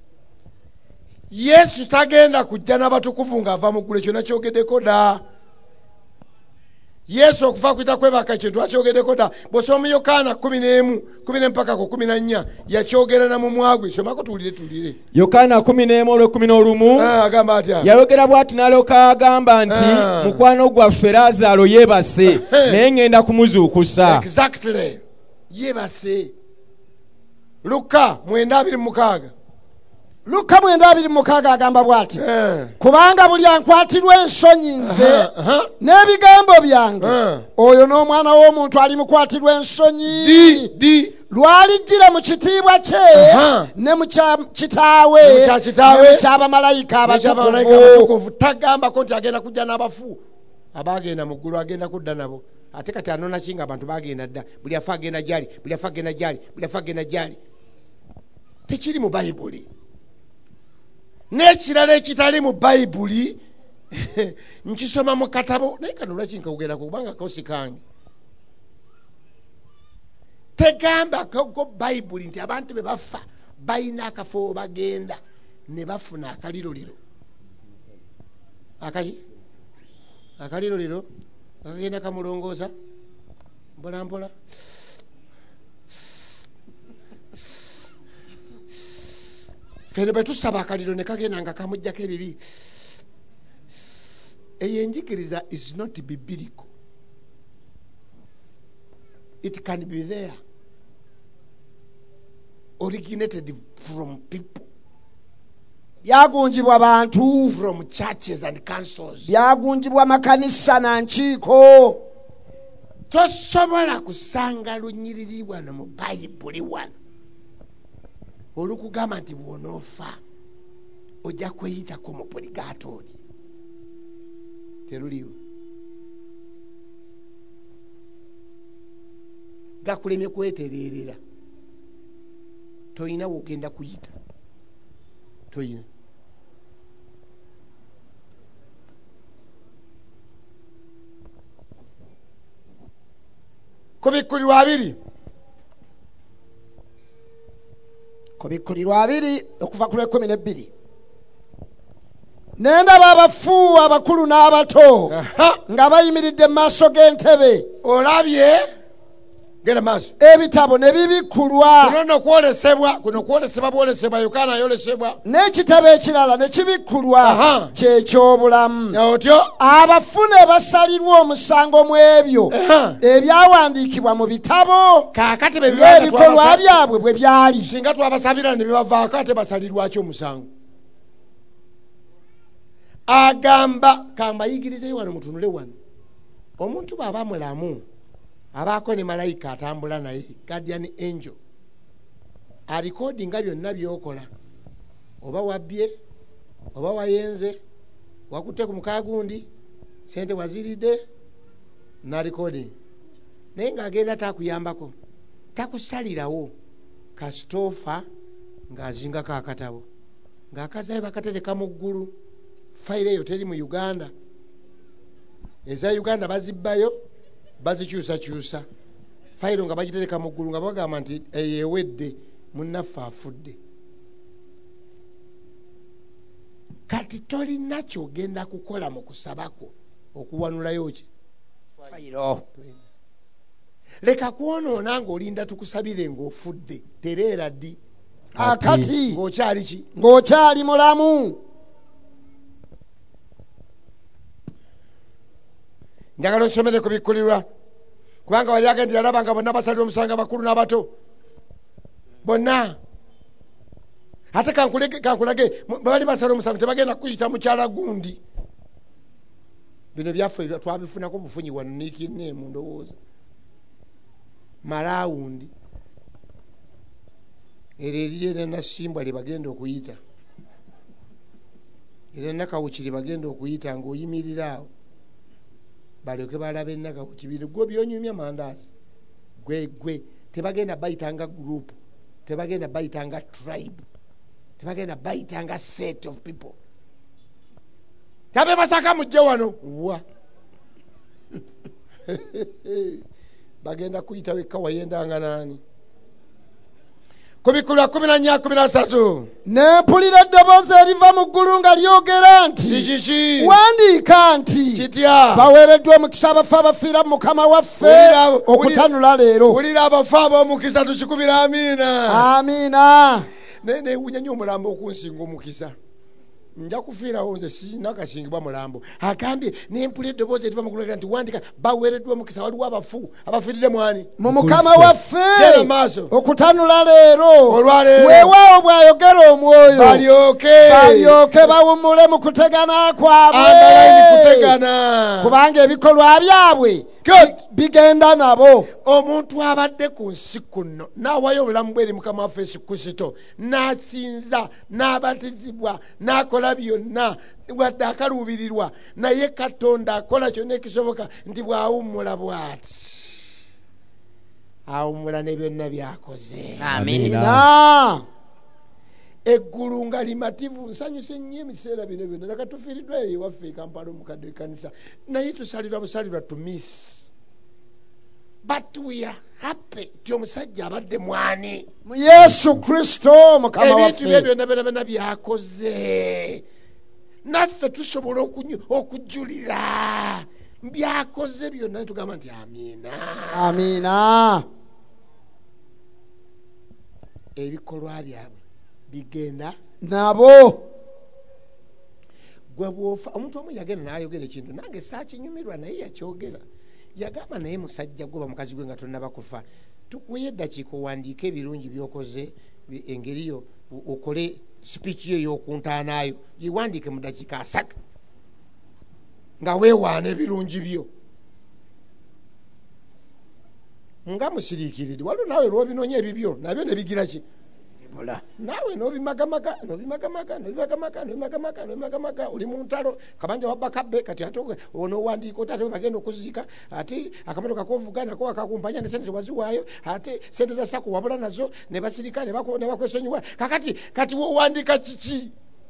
Yesu tagenda kujja n'abatukuvu ng'ava mu ggulu, ekyo nakyogeddeko dda. Yesu okufa kwita kwebaka ekintu akyogeddeko dda. Bw'osoma Yokaana kumi n'emu kumi n'emu mpaka ku kumi na nnya yakyogera na mumwa gwe. Somako tuwulire tuwulire. Yokaana kumi n'emu olw'ekkumi n'olumu agamba atya? Yayogera bw'ati n'alyoka agamba nti mukwano gwaffe Laazaalo yeebase naye ŋŋenda kumuzuukusa. Exactly. Yeebase. Luka mwenda abiri mu mukaaga. Luka mwenda abiri mu mukaaga agamba bw'ati kubanga buli ankwatirwa ensonyi nze n'ebigambo byange oyo n'omwana w'omuntu alimukwatirwa ensonyi lwalijjira mu kitiibwa kye ne mu kya kitaawe ne mu ky'abamalayika abatukuvu. Tagambako nti agenda kujja n'abafu abagenda mu ggulu agenda kudda nabo. Ate kati anona kinga abantu bagenda dda. Buli afa agenda gyali, buli afa agenda gyali, buli afa agenda gyali. Tekiri mu Bayibuli. N'ekirala ekitali mu Bayibuli nkisoma mu katabo naye kano lwaki nkawugera kubanga kosi kange. Tegamba ko Bayibuli nti abantu be bafa balina akafo bagenda ne bafuna akaliroliro. Akayi akaliroliro akagenda kamulongoosa mpola mpola. Fene bwe tusaba akaliro ne kagenda nga kamujjako ebibi. Eyo enjigiriza is not biblical. It can be there. Originated from people. Byagunjibwa bantu. From churches and councils. Byagunjibwa makanisa na nkiiko. Tosobola kusanga lunyiriri wano mu Bayibuli wano olukugamba nti bw'onoofa ojja kweyitako mu puligatori. Teruliwo. Gakulemye kwetereerera. Toyina wogenda kuyita. Toyina. Kubikkulirwa abiri. Kubikkulirwa abiri okuva ku lw'ekkumi n'ebbiri. Nendaba abafu abakulu n'abato nga bayimiridde mu maaso g'entebe. Olabye genda maaso. Ebitabo ne bibikkulwa. Kuno n'okwolesebwa kuno kwolesebwa bwolesebwa Yokaana ayolesebwa. N'ekitabo ekirala ne kibikkulwa kyeky'obulamu. Otyo abafu ne basalirwa omusango mu ebyo ebyawandiikibwa mu bitabo kaakati be ebikolwa byabwe bwe byali. Singa twabasabira ne bibavaako ate basalirwaki omusango. Agamba kambayigirizeyo wano mutunule wano. Omuntu bw'aba mulamu abaako ne malayika atambula naye guardian angel alikodinga byonna byokola. Oba wabbye oba wayenze wakutte ku mukaa gundi sente waziridde na recording naye ng'agenda takuyambako takusalirawo kasitoofa ng'azingako akatabo ng'akazayo bakatereka mu ggulu. Fayiro eyo teri mu Uganda. Eza Uganda bazibbayo bazikyusakyusa. Fayiro nga bagitereka mu ggulu nga bagamba nti eyewedde munnaffe afudde. Kati tolina kyogenda kukola mu kusabako okuwanulayo ki fayiro. Leka kwonoona ng'olinda tukusabire ng'ofudde. Tereera ddi akati ng'okyali ki ng'okyali mulamu. Njagala nsomere ku bikkulirwa kubanga wali agendera alaba nga bonna basalira omusango abakulu n'abato bonna. Ate kankulage kankulage bali basalira omusango tebagenda kuyita mukyala gundi. Bino byaffe twabifunako bufunyi wano niikineemu ndowooza malawundi era eriyo era nasimbwa lye bagenda okuyita era nakawukiri bagenda okuyita ng'oyimirira awo balyoke balaba ennakawukibiri gwe byonyumya mandaazi gwe gwe tebagenda bayitanga group tebagenda bayitanga tribe tebagenda bayitanga set of people. Tabe Masaka mujje wano wa bagenda kuyita wekka wayendanga nani. kubikula kumi na nnya kumi na ssatu. Ne mpulira eddoboozi eriva mu ggulu nga lyogera nti wandiika nti baweereddwa omukisa abafu abafiira mu Mukama waffe okutanula leero. Wulira abafu ab'omukisa tukikubira amiina. Amiina. Neewuunya nnyo omulambo okunsinga omukisa. Nja kufiirawo nze sirina kasingibwa mulambo. Agambye ne mpulira eddoboozi eriva mu ggulu nti wandika baweereddwa omukisa waliwo abafu abafiiridde mwani mu Mukama waffe okutanula leero. Weewaawo bw'ayogera omwoyo balyoke balyoke bawummule mu kutegana kwabwe kubanga ebikolwa byabwe bigenda nabo. Omuntu abadde ku nsi kuno n'awaayo obulamu bwe eri Mukama waffe Yesu Kristo n'asinza n'abatizibwa n'akola byonna wadde akaluubirirwa naye Katonda akola kyonna ekisoboka nti bw'awummula bw'ati awummula ne byonna byakoze. Amiina. Eggulu nga limativu nsanyuse nnyo ebiseera bino byonna nakatufiiriddwa eyo ewaffe e Kampala omukadde w'ekkanisa naye tusalirwa busalirwa to miss. But we are happy nti omusajja abadde mwani mu Yesu Kristo Mukama waffe. Ebintu bye byonna byonna byakoze naffe tusobola okujulira byakoze byonna tugamba nti amiina. Amiina. Ebikolwa byabwe bigenda nabo. Gwe bwofa omuntu omu yagenda n'ayogera ekintu nange saakinyumirwa naye yakyogera. Yagamba naye musajja gwe bamukazi gwe nga tonnaba kufa tukuye eddakiika owandiika ebirungi by'okoze engeri yo okole sipiiki yo ey'okuntaanaayo giwandiike mu ddakiika asatu nga weewaana ebirungi byo nga musiriikiridde waliwo naawe lw'obinoonya ebibyo nabyo ne bigira ki naawe n'obimagamaga n'obimagamaga n'obimagamaga n'obimagamaga n'obimagamaga oli mu ntalo kabanja wabba kabbe kati ate onoowandiika ate ate bagenda okuziika ate akamotoka k'ovuga nako akakumpanya ne sente waziwaayo ate sente za sako wabula nazo ne basirika ne bakwesonyiwa kakati kati wowandiika kiki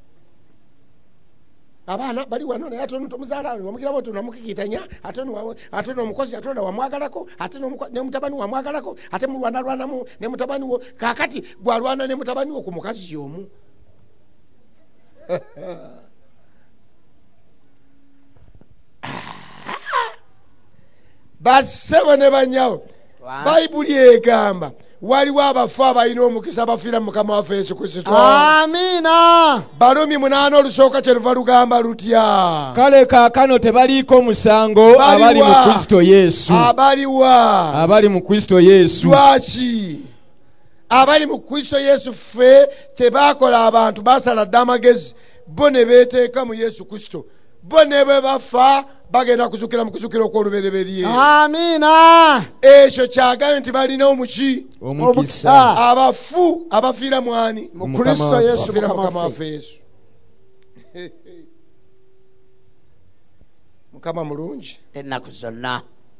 abaana bali wano naye ate omuzaala wamugirabo tonamukikitanya ate ate n'omukozi ate wamwagalako ate ne mutabani wamwagalako ate mulwanalwanamu ne mutabani wo kakati gwalwana ne mutabani wo ku mukazi y'omu. Bassebo ne banyawo Bayibuli egamba waliwo abafu abalina omukisa abafiira mu Mukama waffe Yesu Kristo. Amiina. Balumi munaana olusooka kyeluva lugamba lutya? Kale kaakano tebaliiko musango abali mu Kristo Yesu. Abaliwa abali mu Kristo Yesu. Lwaki? Abali mu Kristo Yesu ffe tebaakola abantu baasala dda amagezi bo ne beeteeka mu Yesu Kristo bo ne bwe bafa bagenda kuzukira mu kuzukira okw'olubereberye. Amiina. Ekyo kyagambye nti balina omuki omukisa abafu abafiira mwani mu Kristo Yesu Mukama waffe Yesu. Mukama mulungi ennaku zonna.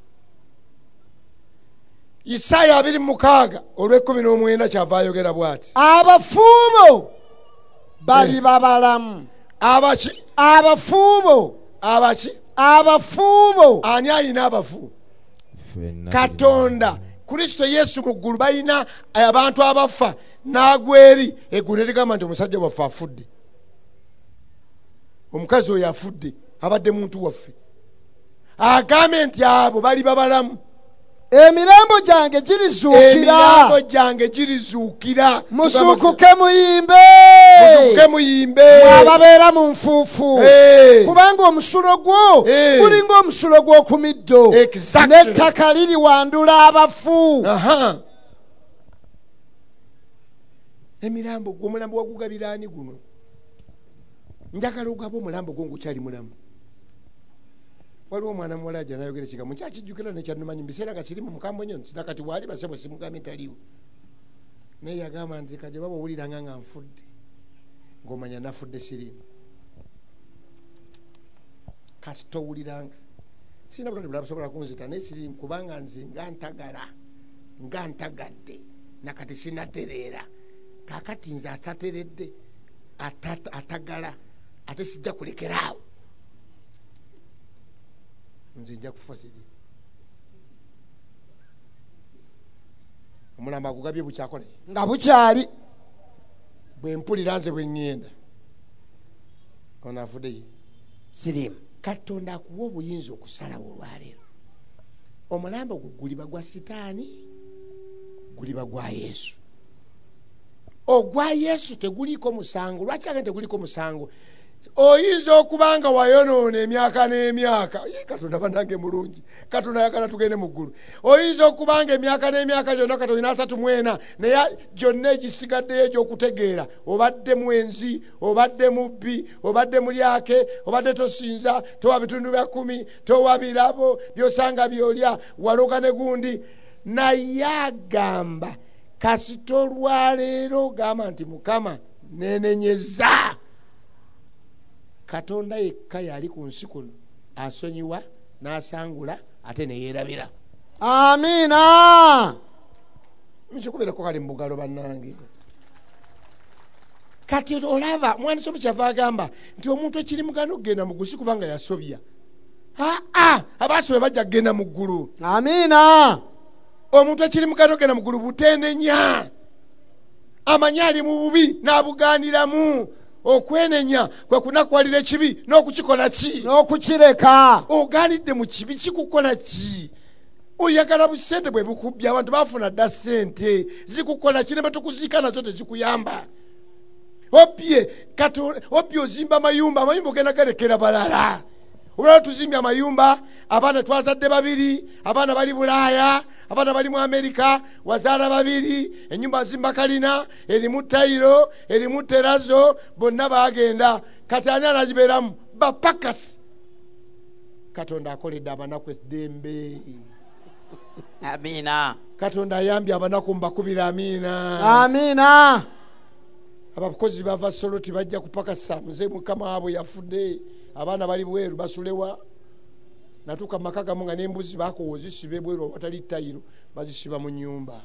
Isaaya abiri mu mukaaga olw'ekkumi n'omwenda kyava ayogera bw'ati abafuubo bali babalamu. Abaki? Abafuubo. Abaki? Abafuubo. Ani ayina abafu? Katonda. Kristo Yesu mu ggulu balina abantu abafa n'agweri eggulu erigamba nti omusajja waffe afudde omukazi oyo afudde abadde muntu waffe agambye nti abo bali babalamu. Emirambo gyange girizuukira. Emirambo gyange girizuukira. Musuukuke muyimbe. Musuukuke muyimbe. Mwababeera mu nfuufu. Kubanga omusulo gwo gulinga omusulo gw'oku middo. N'ettaka liri wandula abafu. Emirambo gwo omulambo wagugabira ani guno? Njagala ogaba omulambo gwo ng'okyali mulamu. Waliwo omwana muwala ajja n'ayogera ekigambo nkyakijjukira nekyannumanyi mu biseera nga kiri mu mukambwe nnyo nti nakati waali basebo simugambe taliwo naye yagamba nti kaje baba owuliranga nga nfudde ng'omanya nafudde sirimu kasi towuliranga sirina bulwadde bulala busobola kunzita naye sirimu kubanga nze nga ntagala nga ntagadde nakati sinatereera kakati nze atateredde atagala ate sijja kulekeraawo nze nja kufa siri omulamu omulambo agugabye bukyakola nga bukyali bwe mpulira nze bwe ŋŋenda ono afuddeyo sirimu. Katonda akuwa obuyinza okusalawo olwaleero omulambo gwo guliba gwa sitaani guliba gwa Yesu. Ogwa Yesu teguliko musango. Lwaki agende teguliko musango? Oyinza okubanga wayonoona emyaka n'emyaka. Ye Katonda banange mulungi. Katonda yagala tugende mu ggulu. Oyinza okubanga emyaka n'emyaka gyonna Katonda ina asatu mu ena naye gyonna egisigaddeyo egy'okutegeera obadde mwenzi, obadde mubbi, obadde mulyake, obadde tosinza, towa bitundu bya kumi, towa birabo byosanga byolya, waloga ne gundi. Naye agamba kasita olwaleero gamba nti Mukama nenenyeza. Katonda yekka yali ku nsi kuno asonyiwa n'asangula ate neyeerabira. Amiina. Mukikubeerako kale mu bugalo bannange. Kati olaba mwandiisi omukyava agamba nti omuntu ekiri mugano okugenda mu gusi kubanga yasobya. Aa abaasobya bajja kugenda mu ggulu. Amiina. Omuntu ekiri mugano okugenda mu ggulu butenenya. Amanyi ali mu bubi n'abugaaniramu. Okwenenya kwe kunakwalira ekibi n'okukikola ki n'okukireka. Ogaanidde mu kibi kikukola ki? Oyagala busente bwe bukubya abantu bafuna dda ssente zikukola ki ne batukuziika nazo tezikuyamba. Obye Katonda obye ozimba amayumba amayumba ogenda galekera balala. Olwala tuzimbye amayumba abaana twazadde babiri abaana bali Bulaaya abaana bali mu Amerika wazaala babiri ennyumba zimba kalina erimu tayiro erimu terazo bonna bagenda kati ani anagibeeramu bapakasi. Katonda akoledde abanaku eddembe. Amiina. Katonda ayambye abanaku mbakubira amiina. Amiina. Abakozi bava Soloti bajja kupakasa nze Mukama waabwe yafudde. Abaana bali bweru basulewa natuka maka gamu nga n'embuzi bakoowa zisibe bweru awatali tayiro bazisiba mu nnyumba.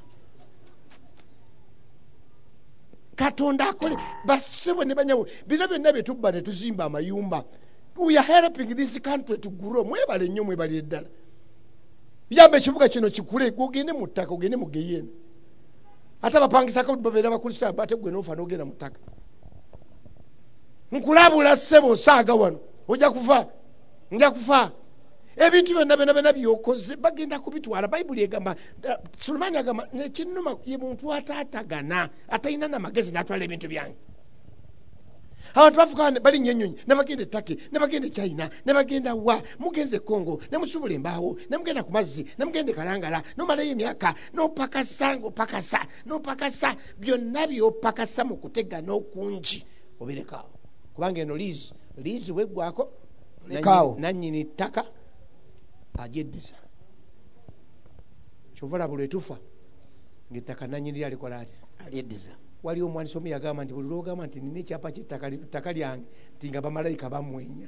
Katonda akole basebo ne banyawo bino byonna bye tubba ne tuzimba amayumba. We are helping this country to grow. Mwebale nnyo mwebale ddala. Yambe ekibuga kino kikule ogende mu ttaka ogende mu geyeni. Ate abapangisako babeera bakulisita bate gwe n'ofa n'ogenda mu ttaka. Nkulabula ssebo saaga wano. Ojja kufa nja kufa ebintu byonna byonna byonna byokoze bagenda kubitwala. Bayibuli egamba Sulemaani agamba ekinnuma ye muntu ataatagana atalina n'amagezi n'atwala ebintu byange. Abantu bafuka bali nnyonyi ne bagenda ettake ne bagenda e China ne bagenda wa mugenze Congo ne musubula embaawo ne mugenda ku mazzi ne mugenda Kalangala n'omalayo emyaka n'opakasa ng'opakasa n'opakasa byonna by'opakasa mu kutega n'okungi obirekawo kubanga eno liizi liizi weggwako nannyini ttaka agyeddiza. Kyova olaba lwe tufa ng'ettaka nannyini lyalikola atya alyeddiza. Waliwo omwandiisi omu yagamba nti buli lwogamba nti nina ekyapa ky'ettaka lino ttaka lyange nti nga bamalayika bamwenya.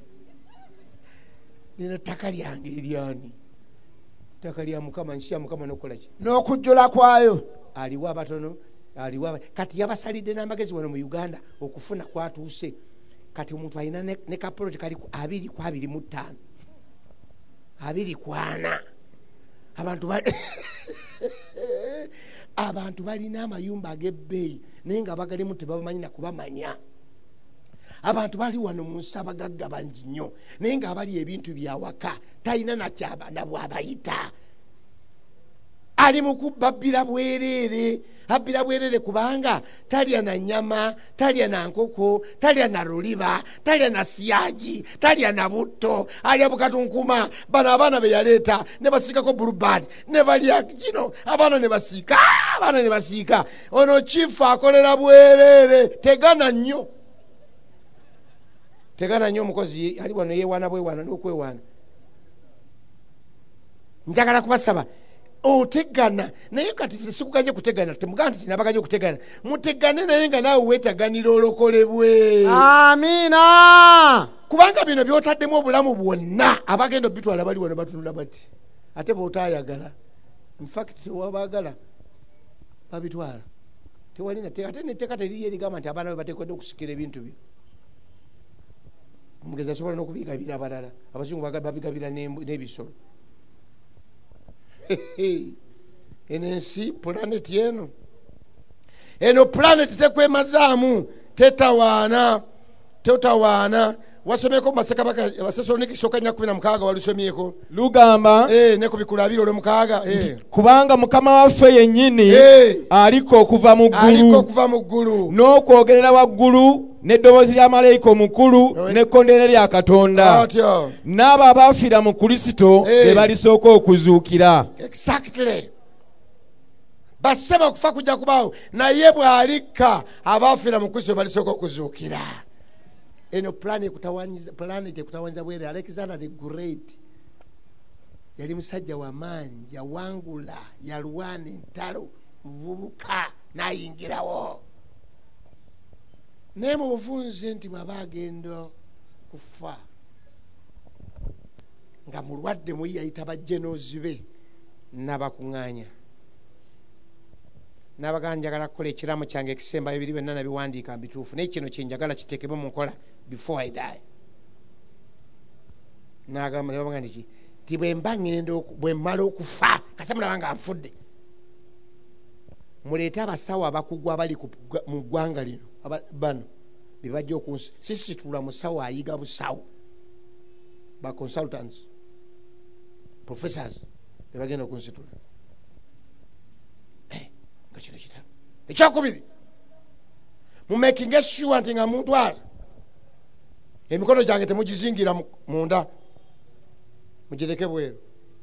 Lino ttaka lyange eryani? Ttaka lya Mukama, nsi ya Mukama n'okukola ki? N'okujjula kwayo. Aliwo abatono aliwo kati yabasalidde n'amagezi wano mu Uganda okufuna kwatuuse. Kati omuntu alina ne, ne kapoloti kali abiri ku abiri mu ttaano abiri ku ana. Abantu bali abantu balina amayumba ag'ebbeeyi naye nga bagalimu tebabamanyi na kubamanya. Abantu bali wano mu nsi abagagga bangi nnyo naye nga abali ebintu byawaka talina nakyabana bwabayita. Ali mu kubbira bwereere abbira bwereere kubanga talya na nnyama talya na nkoko talya na luliba talya na siyaji talya na butto alya bukatunkuma. Bano abaana be yaleeta ne basiikako bulubadi ne balya kino abaana ne basiika abaana ne basiika. Ono chifu akolera bwereere tegana nnyo tegana nnyo omukozi ali wano yeewaana bwewaana n'okwewaana. Njagala kubasaba otegana naye kati sikuganye kutegana temugamba nti nabaganye okutegana mutegane naye nga naawe weetaganira olokolebwe. Amiina. Kubanga bino byotaddemu obulamu bwonna abagenda obitwala bali wano batunula bati ate bw'otaayagala infact tewabagala babitwala tewalina ate netteeka teririyo erigamba nti abaana be bateekedde okusikira ebintu byo. Omugezi asobola n'okubigabira abalala abazungu babigabira n'ebisolo. enensi planeti eno eno planeti tekwemazaamu tetawaana tetawaana wasomeko Masekabaka Abatesalonike kisoka nya kumi na mukaaga walusomyeko lugamba eh ne kubikula abiri ole mukaaga eh kubanga mukama waffe yennyini aliko okuva mu ggulu aliko okuva mu ggulu n'okwogerera waggulu n'eddoboozi lya malayika omukulu n'ekkondeere lya Katonda n'abo abaafiira mu Kristo be balisooka okuzuukira. Exactly. Basaba okufa kujja kubaawo naye bw'alikka abaafiira mu Kristo balisooka okuzuukira. Eno planet kutawanyiza planet kutawanyiza bwere Alexander the Great yali musajja wa maanyi yawangula yalwana entalo muvubuka nayingirawo naye mu bufunze nti bw'aba agenda kufa nga mulwadde muyi yayita bajjenoozi be n'abakuŋŋaanya n'abagamba njagala kukola ekiraamo kyange ekisemba bibiri byonna nabiwandiika mbituufu naye kino kyenjagala kiteekebwe mu nkola before I die. N'agamba ne babagamba nti nti bwe mba ŋŋenda bwe mmala okufa kasa mulaba nga nfudde muleete abasawo abakugwa abali mu ggwanga lino bano be bajja okunsi sisitula musawo ayiga busawo ba consultants professors be bagenda okunsitula nga kino kitalo ekyokubiri mumakinga sure nti nga muntwala emikono gyange temugizingira munda mugireke bweru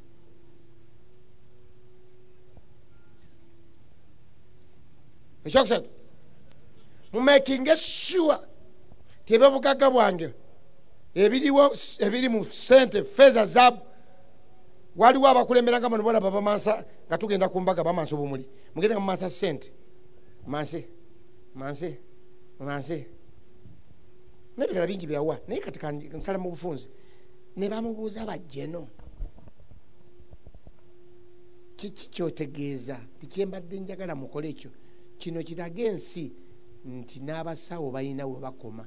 ekyokusatu mumakinga sure ti ebyobugagga bwange ebiriwo ebiri mu sente feza zabu waliwo abakulemberanga bano bolaba bamansa nga tugenda ku mbaga bamansa obumuli mugenda nga mumansa sente manse manse manse nebirala bingi byawa naye kati nsala mu bufunze ne bamubuuza bajjeno kiki kyotegeeza nti kyembadde njagala mukole ekyo kino kiraga ensi nti n'abasawo balina we bakoma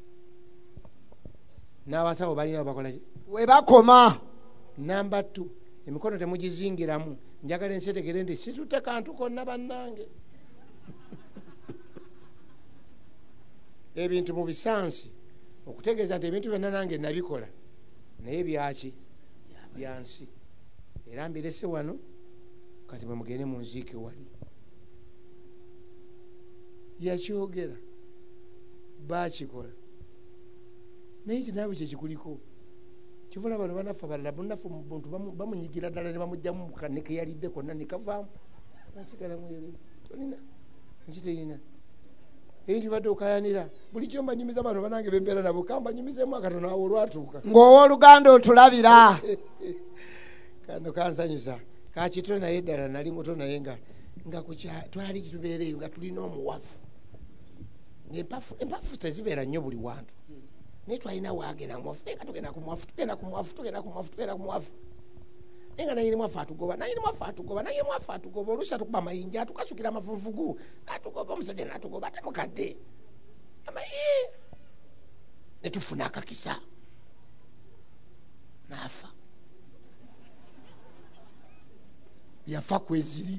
n'abasawo balina we bakola we bakoma. Namba two emikono temugizingiramu njagala ensi etegere nti situtte kantu konna bannange ebintu mu bisansi okutegeeza nti ebintu byonna nange nabikola naye byaki byansi era mbirese wano kati bwe mugende mu nziike wali yakyogera bakikola naye kinaawe kyekikuliko kivula bano banafe balala bunafe muntu bamunyigira ddala ne bamugjamu kaneke yalidde konna nekavaamu nasigala mwere tolina nkiterina ebintu badde okayanira bulijjo mbanyumiza bano banange bembeera nabo kambanyumizemu akatono awo olwatuuka ng'owooluganda otulabira kano kansanyusa kakito naye ddala nali muto naye nga nga twali tubeereyo nga tulina omuwafu empafu tezibeera nnyo buli wantu naye twalina waagenda muwafu naye nga tugenda kumuwafu tugenda kumuwafu tugenda kumuwafu tugenda kumuwafu naye nga nayini mwafu atugoba nayini mwafu atugoba nayini mwafu atugoba oluusi atukuba amayinja atukasukira amafufugu atugoba omusajja natugoba ate mukadde amaye ne tufuna akakisa naafa yafa kweziri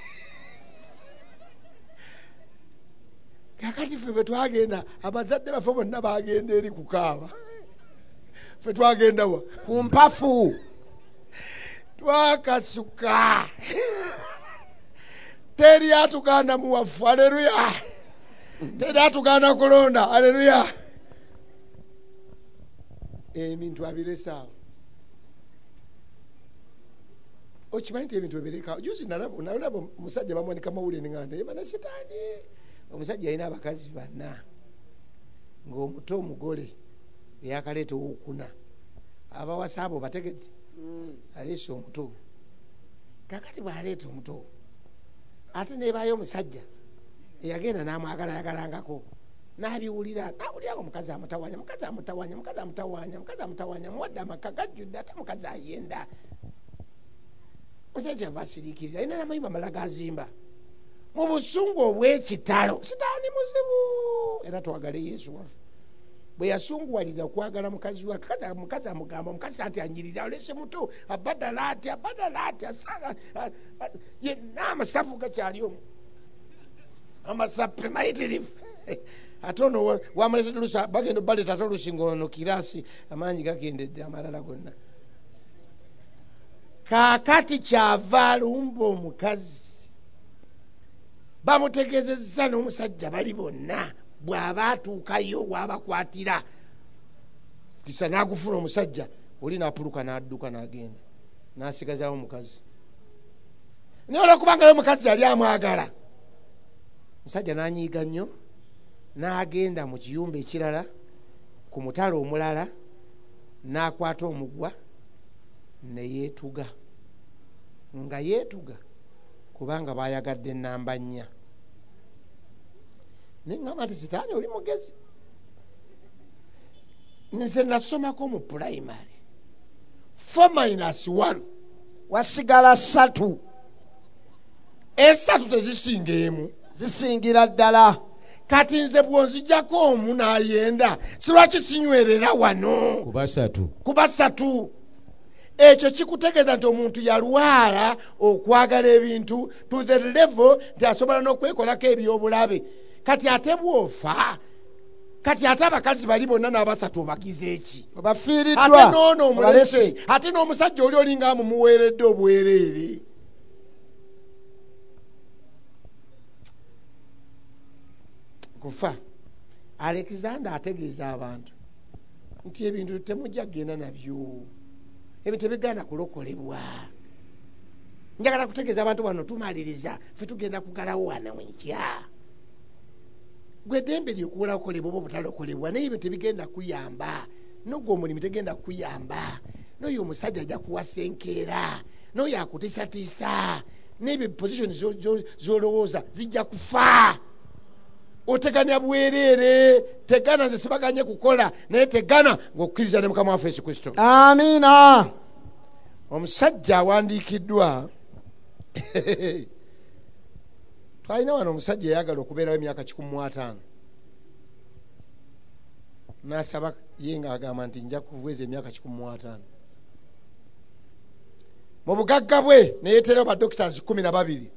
kakati ffe twagenda abazadde baffe bonna bagenda eri kukaaba ffe twagenda wa ku mpafu twakasuka teri atuganda muwafu aleluya teri atuganda kulonda aleluya ebintu abiresaawo okimanyi ti ebintu ebireka juzi nalaba omusajja bamuwanika mawulire nganda yebana sitaani omusajja alina abakazi banna ng'omuto omugole eyakaleeta owokuna abawasa abo bategedde aleese omuto kakati bwaleeta omuto ate nebayo omusajja eyagenda n'amwagala yagalangako n'abiwulira nawulira nga omukazi amutawanya mukazi amutawanya mukazi amutawanya mukazi amutawanya muwadde amaka gajjudde ate mukazi ayenda omusajja ava asiriikirira alina n'amayumba amala gazimba mu busungu obw'ekitalo sitaani muzibu era twagale yesu waffe bwe yasunguwalira kwagala mukazi wa kaza mukazi amugamba mukazi anti anyirira olese muto abadala ati abadala ati asala ye n'amasafu gakyali omu amasape mayitirifu atono wamuleta lusa bagenda baleta ate olusinga ono kirasi amaanyi gagendedde amalala gonna kaakati kyava alumba omukazi bamutegezezza n'omusajja bali bonna bw'aba atuukayo waabakwatira kisa n'agufuna omusajja oli n'apuluka n'adduka n'agenda n'asigazaawo omukazi naye olwokubanga omukazi yali amwagala musajja n'anyiiga nnyo n'agenda mu kiyumba ekirala ku mutalo omulala n'akwata omugwa ne yeetuga nga yeetuga kubanga bayagadde ennamba nnya neŋŋamba nti sitaani oli mugezi nze nasomako mu pulayimale four minus one wasigala ssatu esatu tezisinga emu zisingira ddala kati nze bwonzijjako omu n'ayenda silwaki sinywerera wano kuba satu kuba satu ekyo kikutegeeza nti omuntu yalwala okwagala ebintu to the level nti asobola n'okwekolako ebyobulabe kati ate bwofa kati ate abakazi bali bonna n'abasatu obagize eki obafiiriddwa ate noono omulese ate n'omusajja oli olinga mumuweeredde obwereere kufa Alexander ategeeza abantu nti ebintu temujja kgenda nabyo ebintu tebigaana kulokolebwa njagala kutegeeza abantu bano tumaliriza ffe tugenda kugalawo wana wenkya gwe ddembe lyokuwolawo kolebwa oba obutalokolebwa naye ebintu tebigenda kuyamba nogwo omulimu tegenda kuyamba n'oyo omusajja ajja kuwasa enkeera n'oyo akutiisatiisa n'ebyo positioni z'olowooza zijja kufa oteganya bwereere tegana nze sibaganye kukola naye tegana ng'okukkiriza ne mukama waffe Yesu Kristo. Amiina. Omusajja awandiikiddwa twalina wano omusajja eyagala okubeerawo emyaka kikumi mu ataano n'asaba ye ng'agamba nti nja kuweeza emyaka kikumi mu ataano mu bugagga bwe neyeeterawo badokitazi kumi na babiri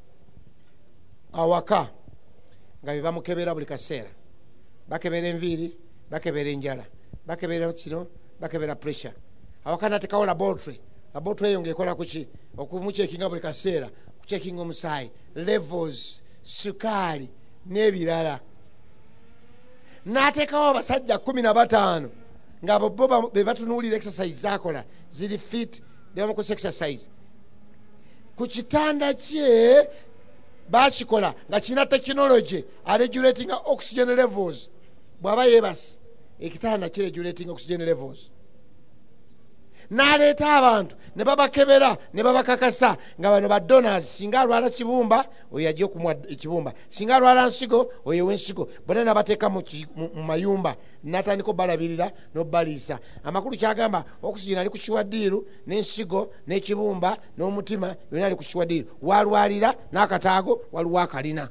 awaka nga be bamukebera buli kaseera bakebera enviiri bakebera enjala bakebera kino bakebera pressure awaka natekawo laboratory laboratory eyo ngaekola kuki okumucekinga buli kaseera kucekinga omusaayi levels sukaali n'ebirala n'ateekawo abasajja kumi na bataano nga bo be batunuulira exercise zakola ziri fit nebamukosa exercise ku kitanda kye bakikola nga kirina technology aregulating oxygen levels bw'aba yeebasi ekitanda kiregulating oxygen levels n'aleeta abantu ne babakebera ne babakakasa nga bano ba donors singa alwala kibumba oyo ajja okumuwa ekibumba singa alwala nsigo oyo w'ensigo bonna nabateeka mu mayumba n'atandika obalabirira n'obbaliisa amakulu kyagamba oxygen ali ku kiwaddiiru n'ensigo n'ekibumba n'omutima byonna ali ku kiwaddiiru walwalira n'akataago waliwo akalina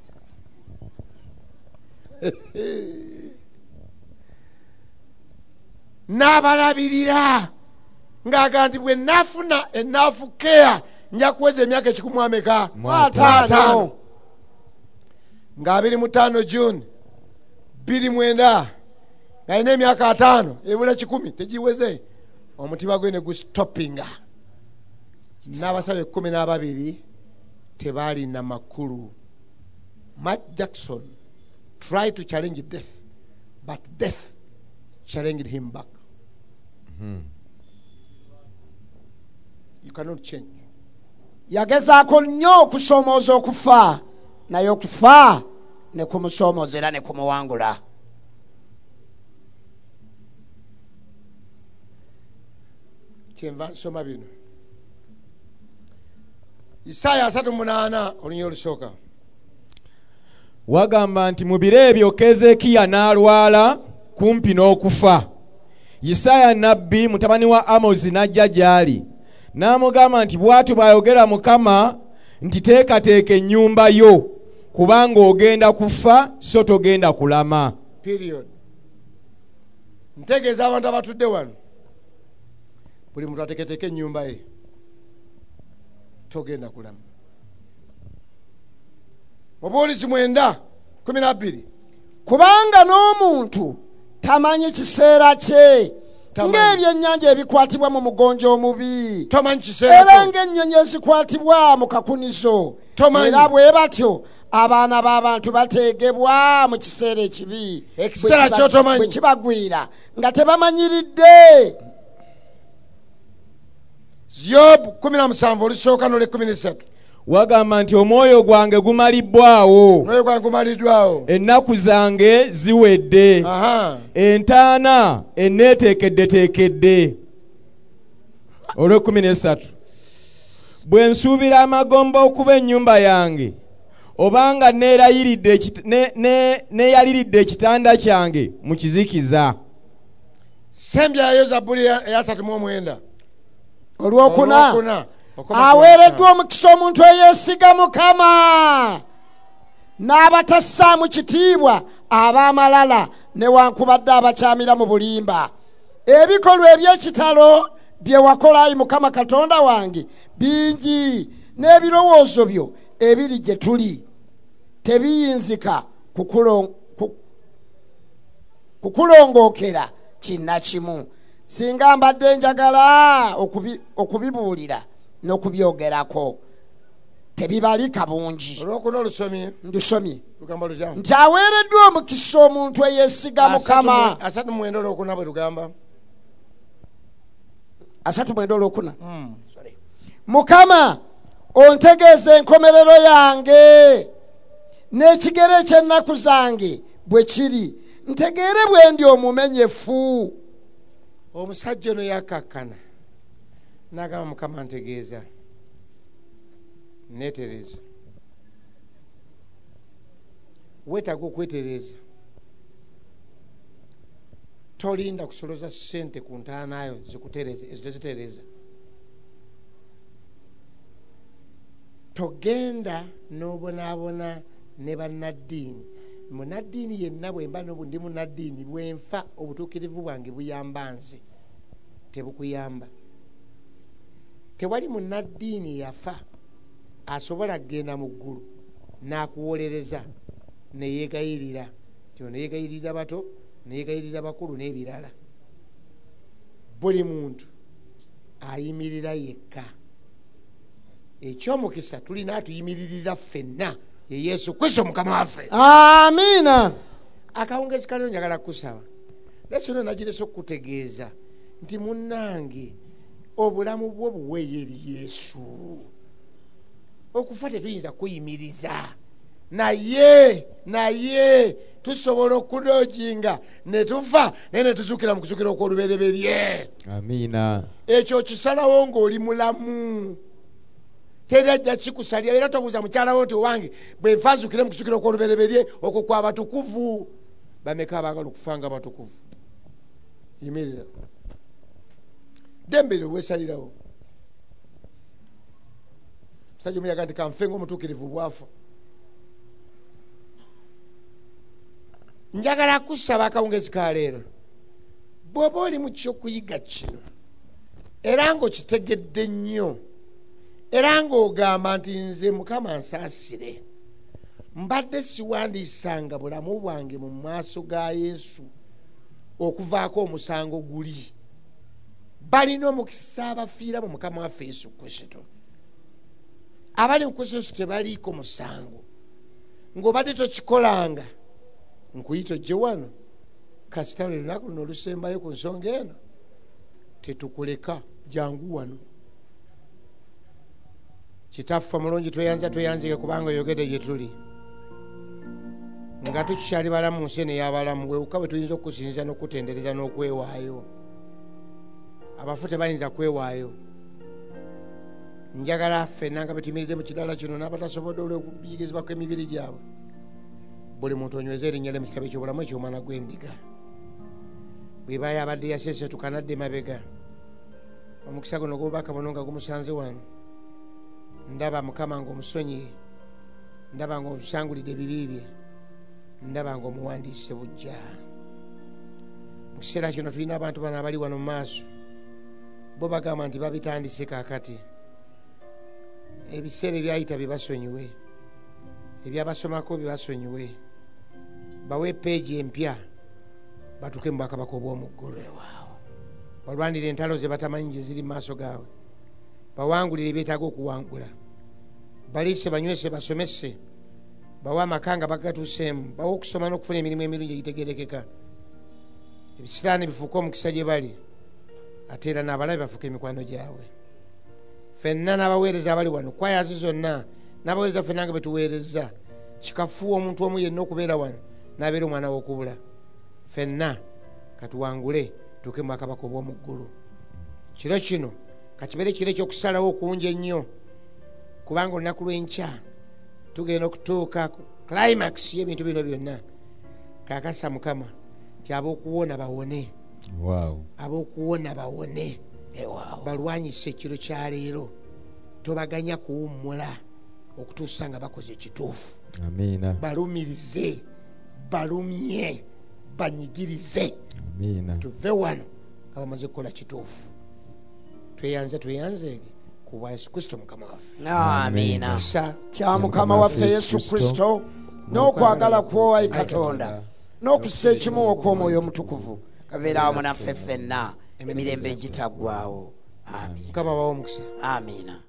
n'abalabirira ng'aga nti bwe nafuna enaafu keya nja kuweza emyaka ekikumu ameka ataano nga abiri mu ttaano June bbiri mwenda ng'alina emyaka ataano ebula kikumi tegiweze omutima gwe ne gustopinga n'abasabe ekkumi n'ababiri tebaalina makulu. Mark Jackson tried to challenge death but death challenged him back. Mm-hmm. You cannot change. Yagezaako nnyo okusoomooza okufa naye okufa ne kumusoomooza ne kumuwangula. Kyenva nsoma bino Isaaya asatu mu munaana olunya olusooka wagamba nti mu biro ebyo Keezeekiya n'alwala kumpi n'okufa. Isaaya nabbi mutabani wa Amozi n'ajja gy'ali n'amugamba nti bw'atyo bw'ayogera Mukama nti teekateeka ennyumba yo kubanga ogenda kufa so togenda kulama. Period. ntegeeza abantu abatudde wano buli muntu ateketeke ennyumba ye togenda kulama. Mubuulizi mwenda kumi na bbiri. Kubanga n'omuntu tamanyi kiseera kye ng'ebyennyanja ebikwatibwa mu mugonjo omubi era ng'ennyonyi ezikwatibwa mu kakunizo era bwe batyo abaana b'abantu bateegebwa mu kiseera ekibi bwe kibagwira nga tebamanyiridde. Yobu kumi na musanvu olusooka n'ole kumi n'esatu. Wagamba nti omwoyo gwange gumalibbwawo, omwoyo gwange gumaliddwawo, ennaku zange ziwedde, entaana enneeteekeddeteekedde. olw'ekumi n'esatu. Bwe nsuubira amagomba okuba ennyumba yange, obanga neeyaliridde ekitanda kyange mu kizikiza. Sembyayo Zabbuli eyasatu mu omwenda. Olwokuna, aweereddwa omukisa omuntu eyeesiga Mukama n'abatassaamu kitiibwa ab'amalala newankubadde abakyamira mu bulimba. Ebikolwa eby'ekitalo bye wakola ayi Mukama Katonda wange bingi, n'ebirowoozo byo ebiri gye tuli tebiyinzika kukulongookera kinnakimu. Singa mbadde njagala okubibuulira n'okubyogerako tebibalika bungi. Olwokuna olusomye. Ndusomye. Lugamba lutya? Nti aweereddwa omukisa omuntu eyeesiga Mukama. Asatu mu mwenda olwokuna bwe lugamba. Asatu mwenda olwokuna. Mukama ontegeeza enkomerero yange n'ekigere eky'ennaku zange bwe kiri, ntegeere bwe ndi omumenyefu. Omusajja ono yakkakkana n'agamba Mukama ntegeeza, neetereza. Weetaaga okwetereza. Tolinda kusoloza ssente ku ntaanayo zikutereze, ezo tezitereza. Togenda n'obonaabona ne bannaddiini. Munnaddiini yenna bwe mba ndi munnaddiini bwe nfa obutuukirivu bwange buyamba nze, tebukuyamba. Tewali munnaddiini yafa asobola kgenda mu ggulu n'akuwolereza ne yeegayirira nti ono yeegayirira bato, ne yeegayirira bakulu n'ebirala. Buli muntu ayimirira yekka. Ekyomukisa tulina atuyimiririra ffenna ye Yesu Kristo Mukama waffe. Amiina. Akawungezi kano njagala kusaba. Leso no najirese okutegeeza nti munnange obulamu bwo buweeye eri Yesu. Okufa tetuyinza kuyimiriza. Naye, naye tusobola okudoojinga ne tufa naye ne tuzuukira mu kuzuukira okw'olubereberye. Amiina. Ekyo kisalawo ng'oli mulamu. Terajja kikusalya era tobuuza mukyala wo nti owange bwe nfa nzukire mu kuzuukira okw'olubereberye okwo kwa batukuvu. Bameka abaagala okufa nga batukuvu? Yimirira. Dembere weesalirawo. Musajja omuyaga nti kanfe ng'omutuukirivu bwafa. Njagala kusaba akawungezi ka leero, bw'oba oli mu ky'okuyiga kino era ng'okitegedde nnyo era ng'ogamba nti nze Mukama nsaasire, mbadde siwandiisanga bulamu bwange mu maaso ga Yesu okuvaako omusango guli. Balina omukisa abafiira mu Mukama waffe Yesu Kristo. Abali mu Kristo Yesu tebaliiko musango. Ng'obadde tokikolanga nkuyita ojje wano kasita olunaku luno olusembayo ku nsonga eno, tetukuleka, jangu wano. Kitaffe omulungi tweyanza tweyanzike kubanga oyogedde gye tuli nga tukikyali balamu mu nsi eno ey'abalamu. Weewuka bwe tuyinza okukusinza n'okutendereza n'okwewaayo. Abafu tebayinza kwewaayo. Njagala ffenna nga bwe tuyimiridde mu kidala kino n'abatasobodde olw'okuyigizibwa kw'emibiri gyabwe, buli muntu onyweza erinnya lye mu kitabo eky'obulamu eky'Omwana gw'Endiga. Bw'ebaayo abadde yaseesetuka n'adda emabega, omukisa guno gw'obubaka buno nga gumusanze wano, ndaba Mukama ng'omusonyiye, ndaba ng'omusangulidde ebibi bye, ndaba ng'omuwandiise bujja. mu kiseera kino tulina abantu bano abali wano mu maaso bo bagamba nti babitandise kaakati ebiseera ebyayita bibasonyiwe ebyabasomako bibasonyiwe bawe peegi empya batuke mu bwakabaka obw'omu ggulu balwanire entalo ze batamanyi gye ziri mu maaso gaabwe bawangulire ebyetaaga okuwangula baliise banywese basomese bawe amaka nga bagatuuseemu bawe okusoma n'okufuna emirimu emirungi egitegerekeka ebisiraani bifuuke omukisa gye bali ate era n'abalabe bafuuke emikwano gyabwe ffenna n'abaweereza abali wano kwayazi zonna n'abaweereza ffenna nga betuweereza kikafuwa omuntu omu yenna okubeera wano n'abeera omwana w'okubula ffenna katuwangule tuuke mu bwakabaka obw'omu ggulu kiro kino kakibeere kiro ekyokusalawo okungi ennyo kubanga olunaku lw'enkya tugenda okutuuka ku climax y'ebintu bino byonna kakasa mukama nti ab'okuwona bawone ab'okuwona bawone balwanyise ekiro kya leero tobaganya kuwummula okutuusa nga bakoze ekituufu balumirize balumye banyigirize tuve wano nga bamaze kukola kituufu tweyanze tweyanzeege ku bwa Yesu Kristo mukama waffe amina kya mukama waffe Yesu Kristo n'okwagala kwo ayi Katonda n'okussa ekimu okw'omwoyo omutukuvu kabeera awamu naffe ffenna emirembe egitaggwaawo amina mukama bawo omukisa amina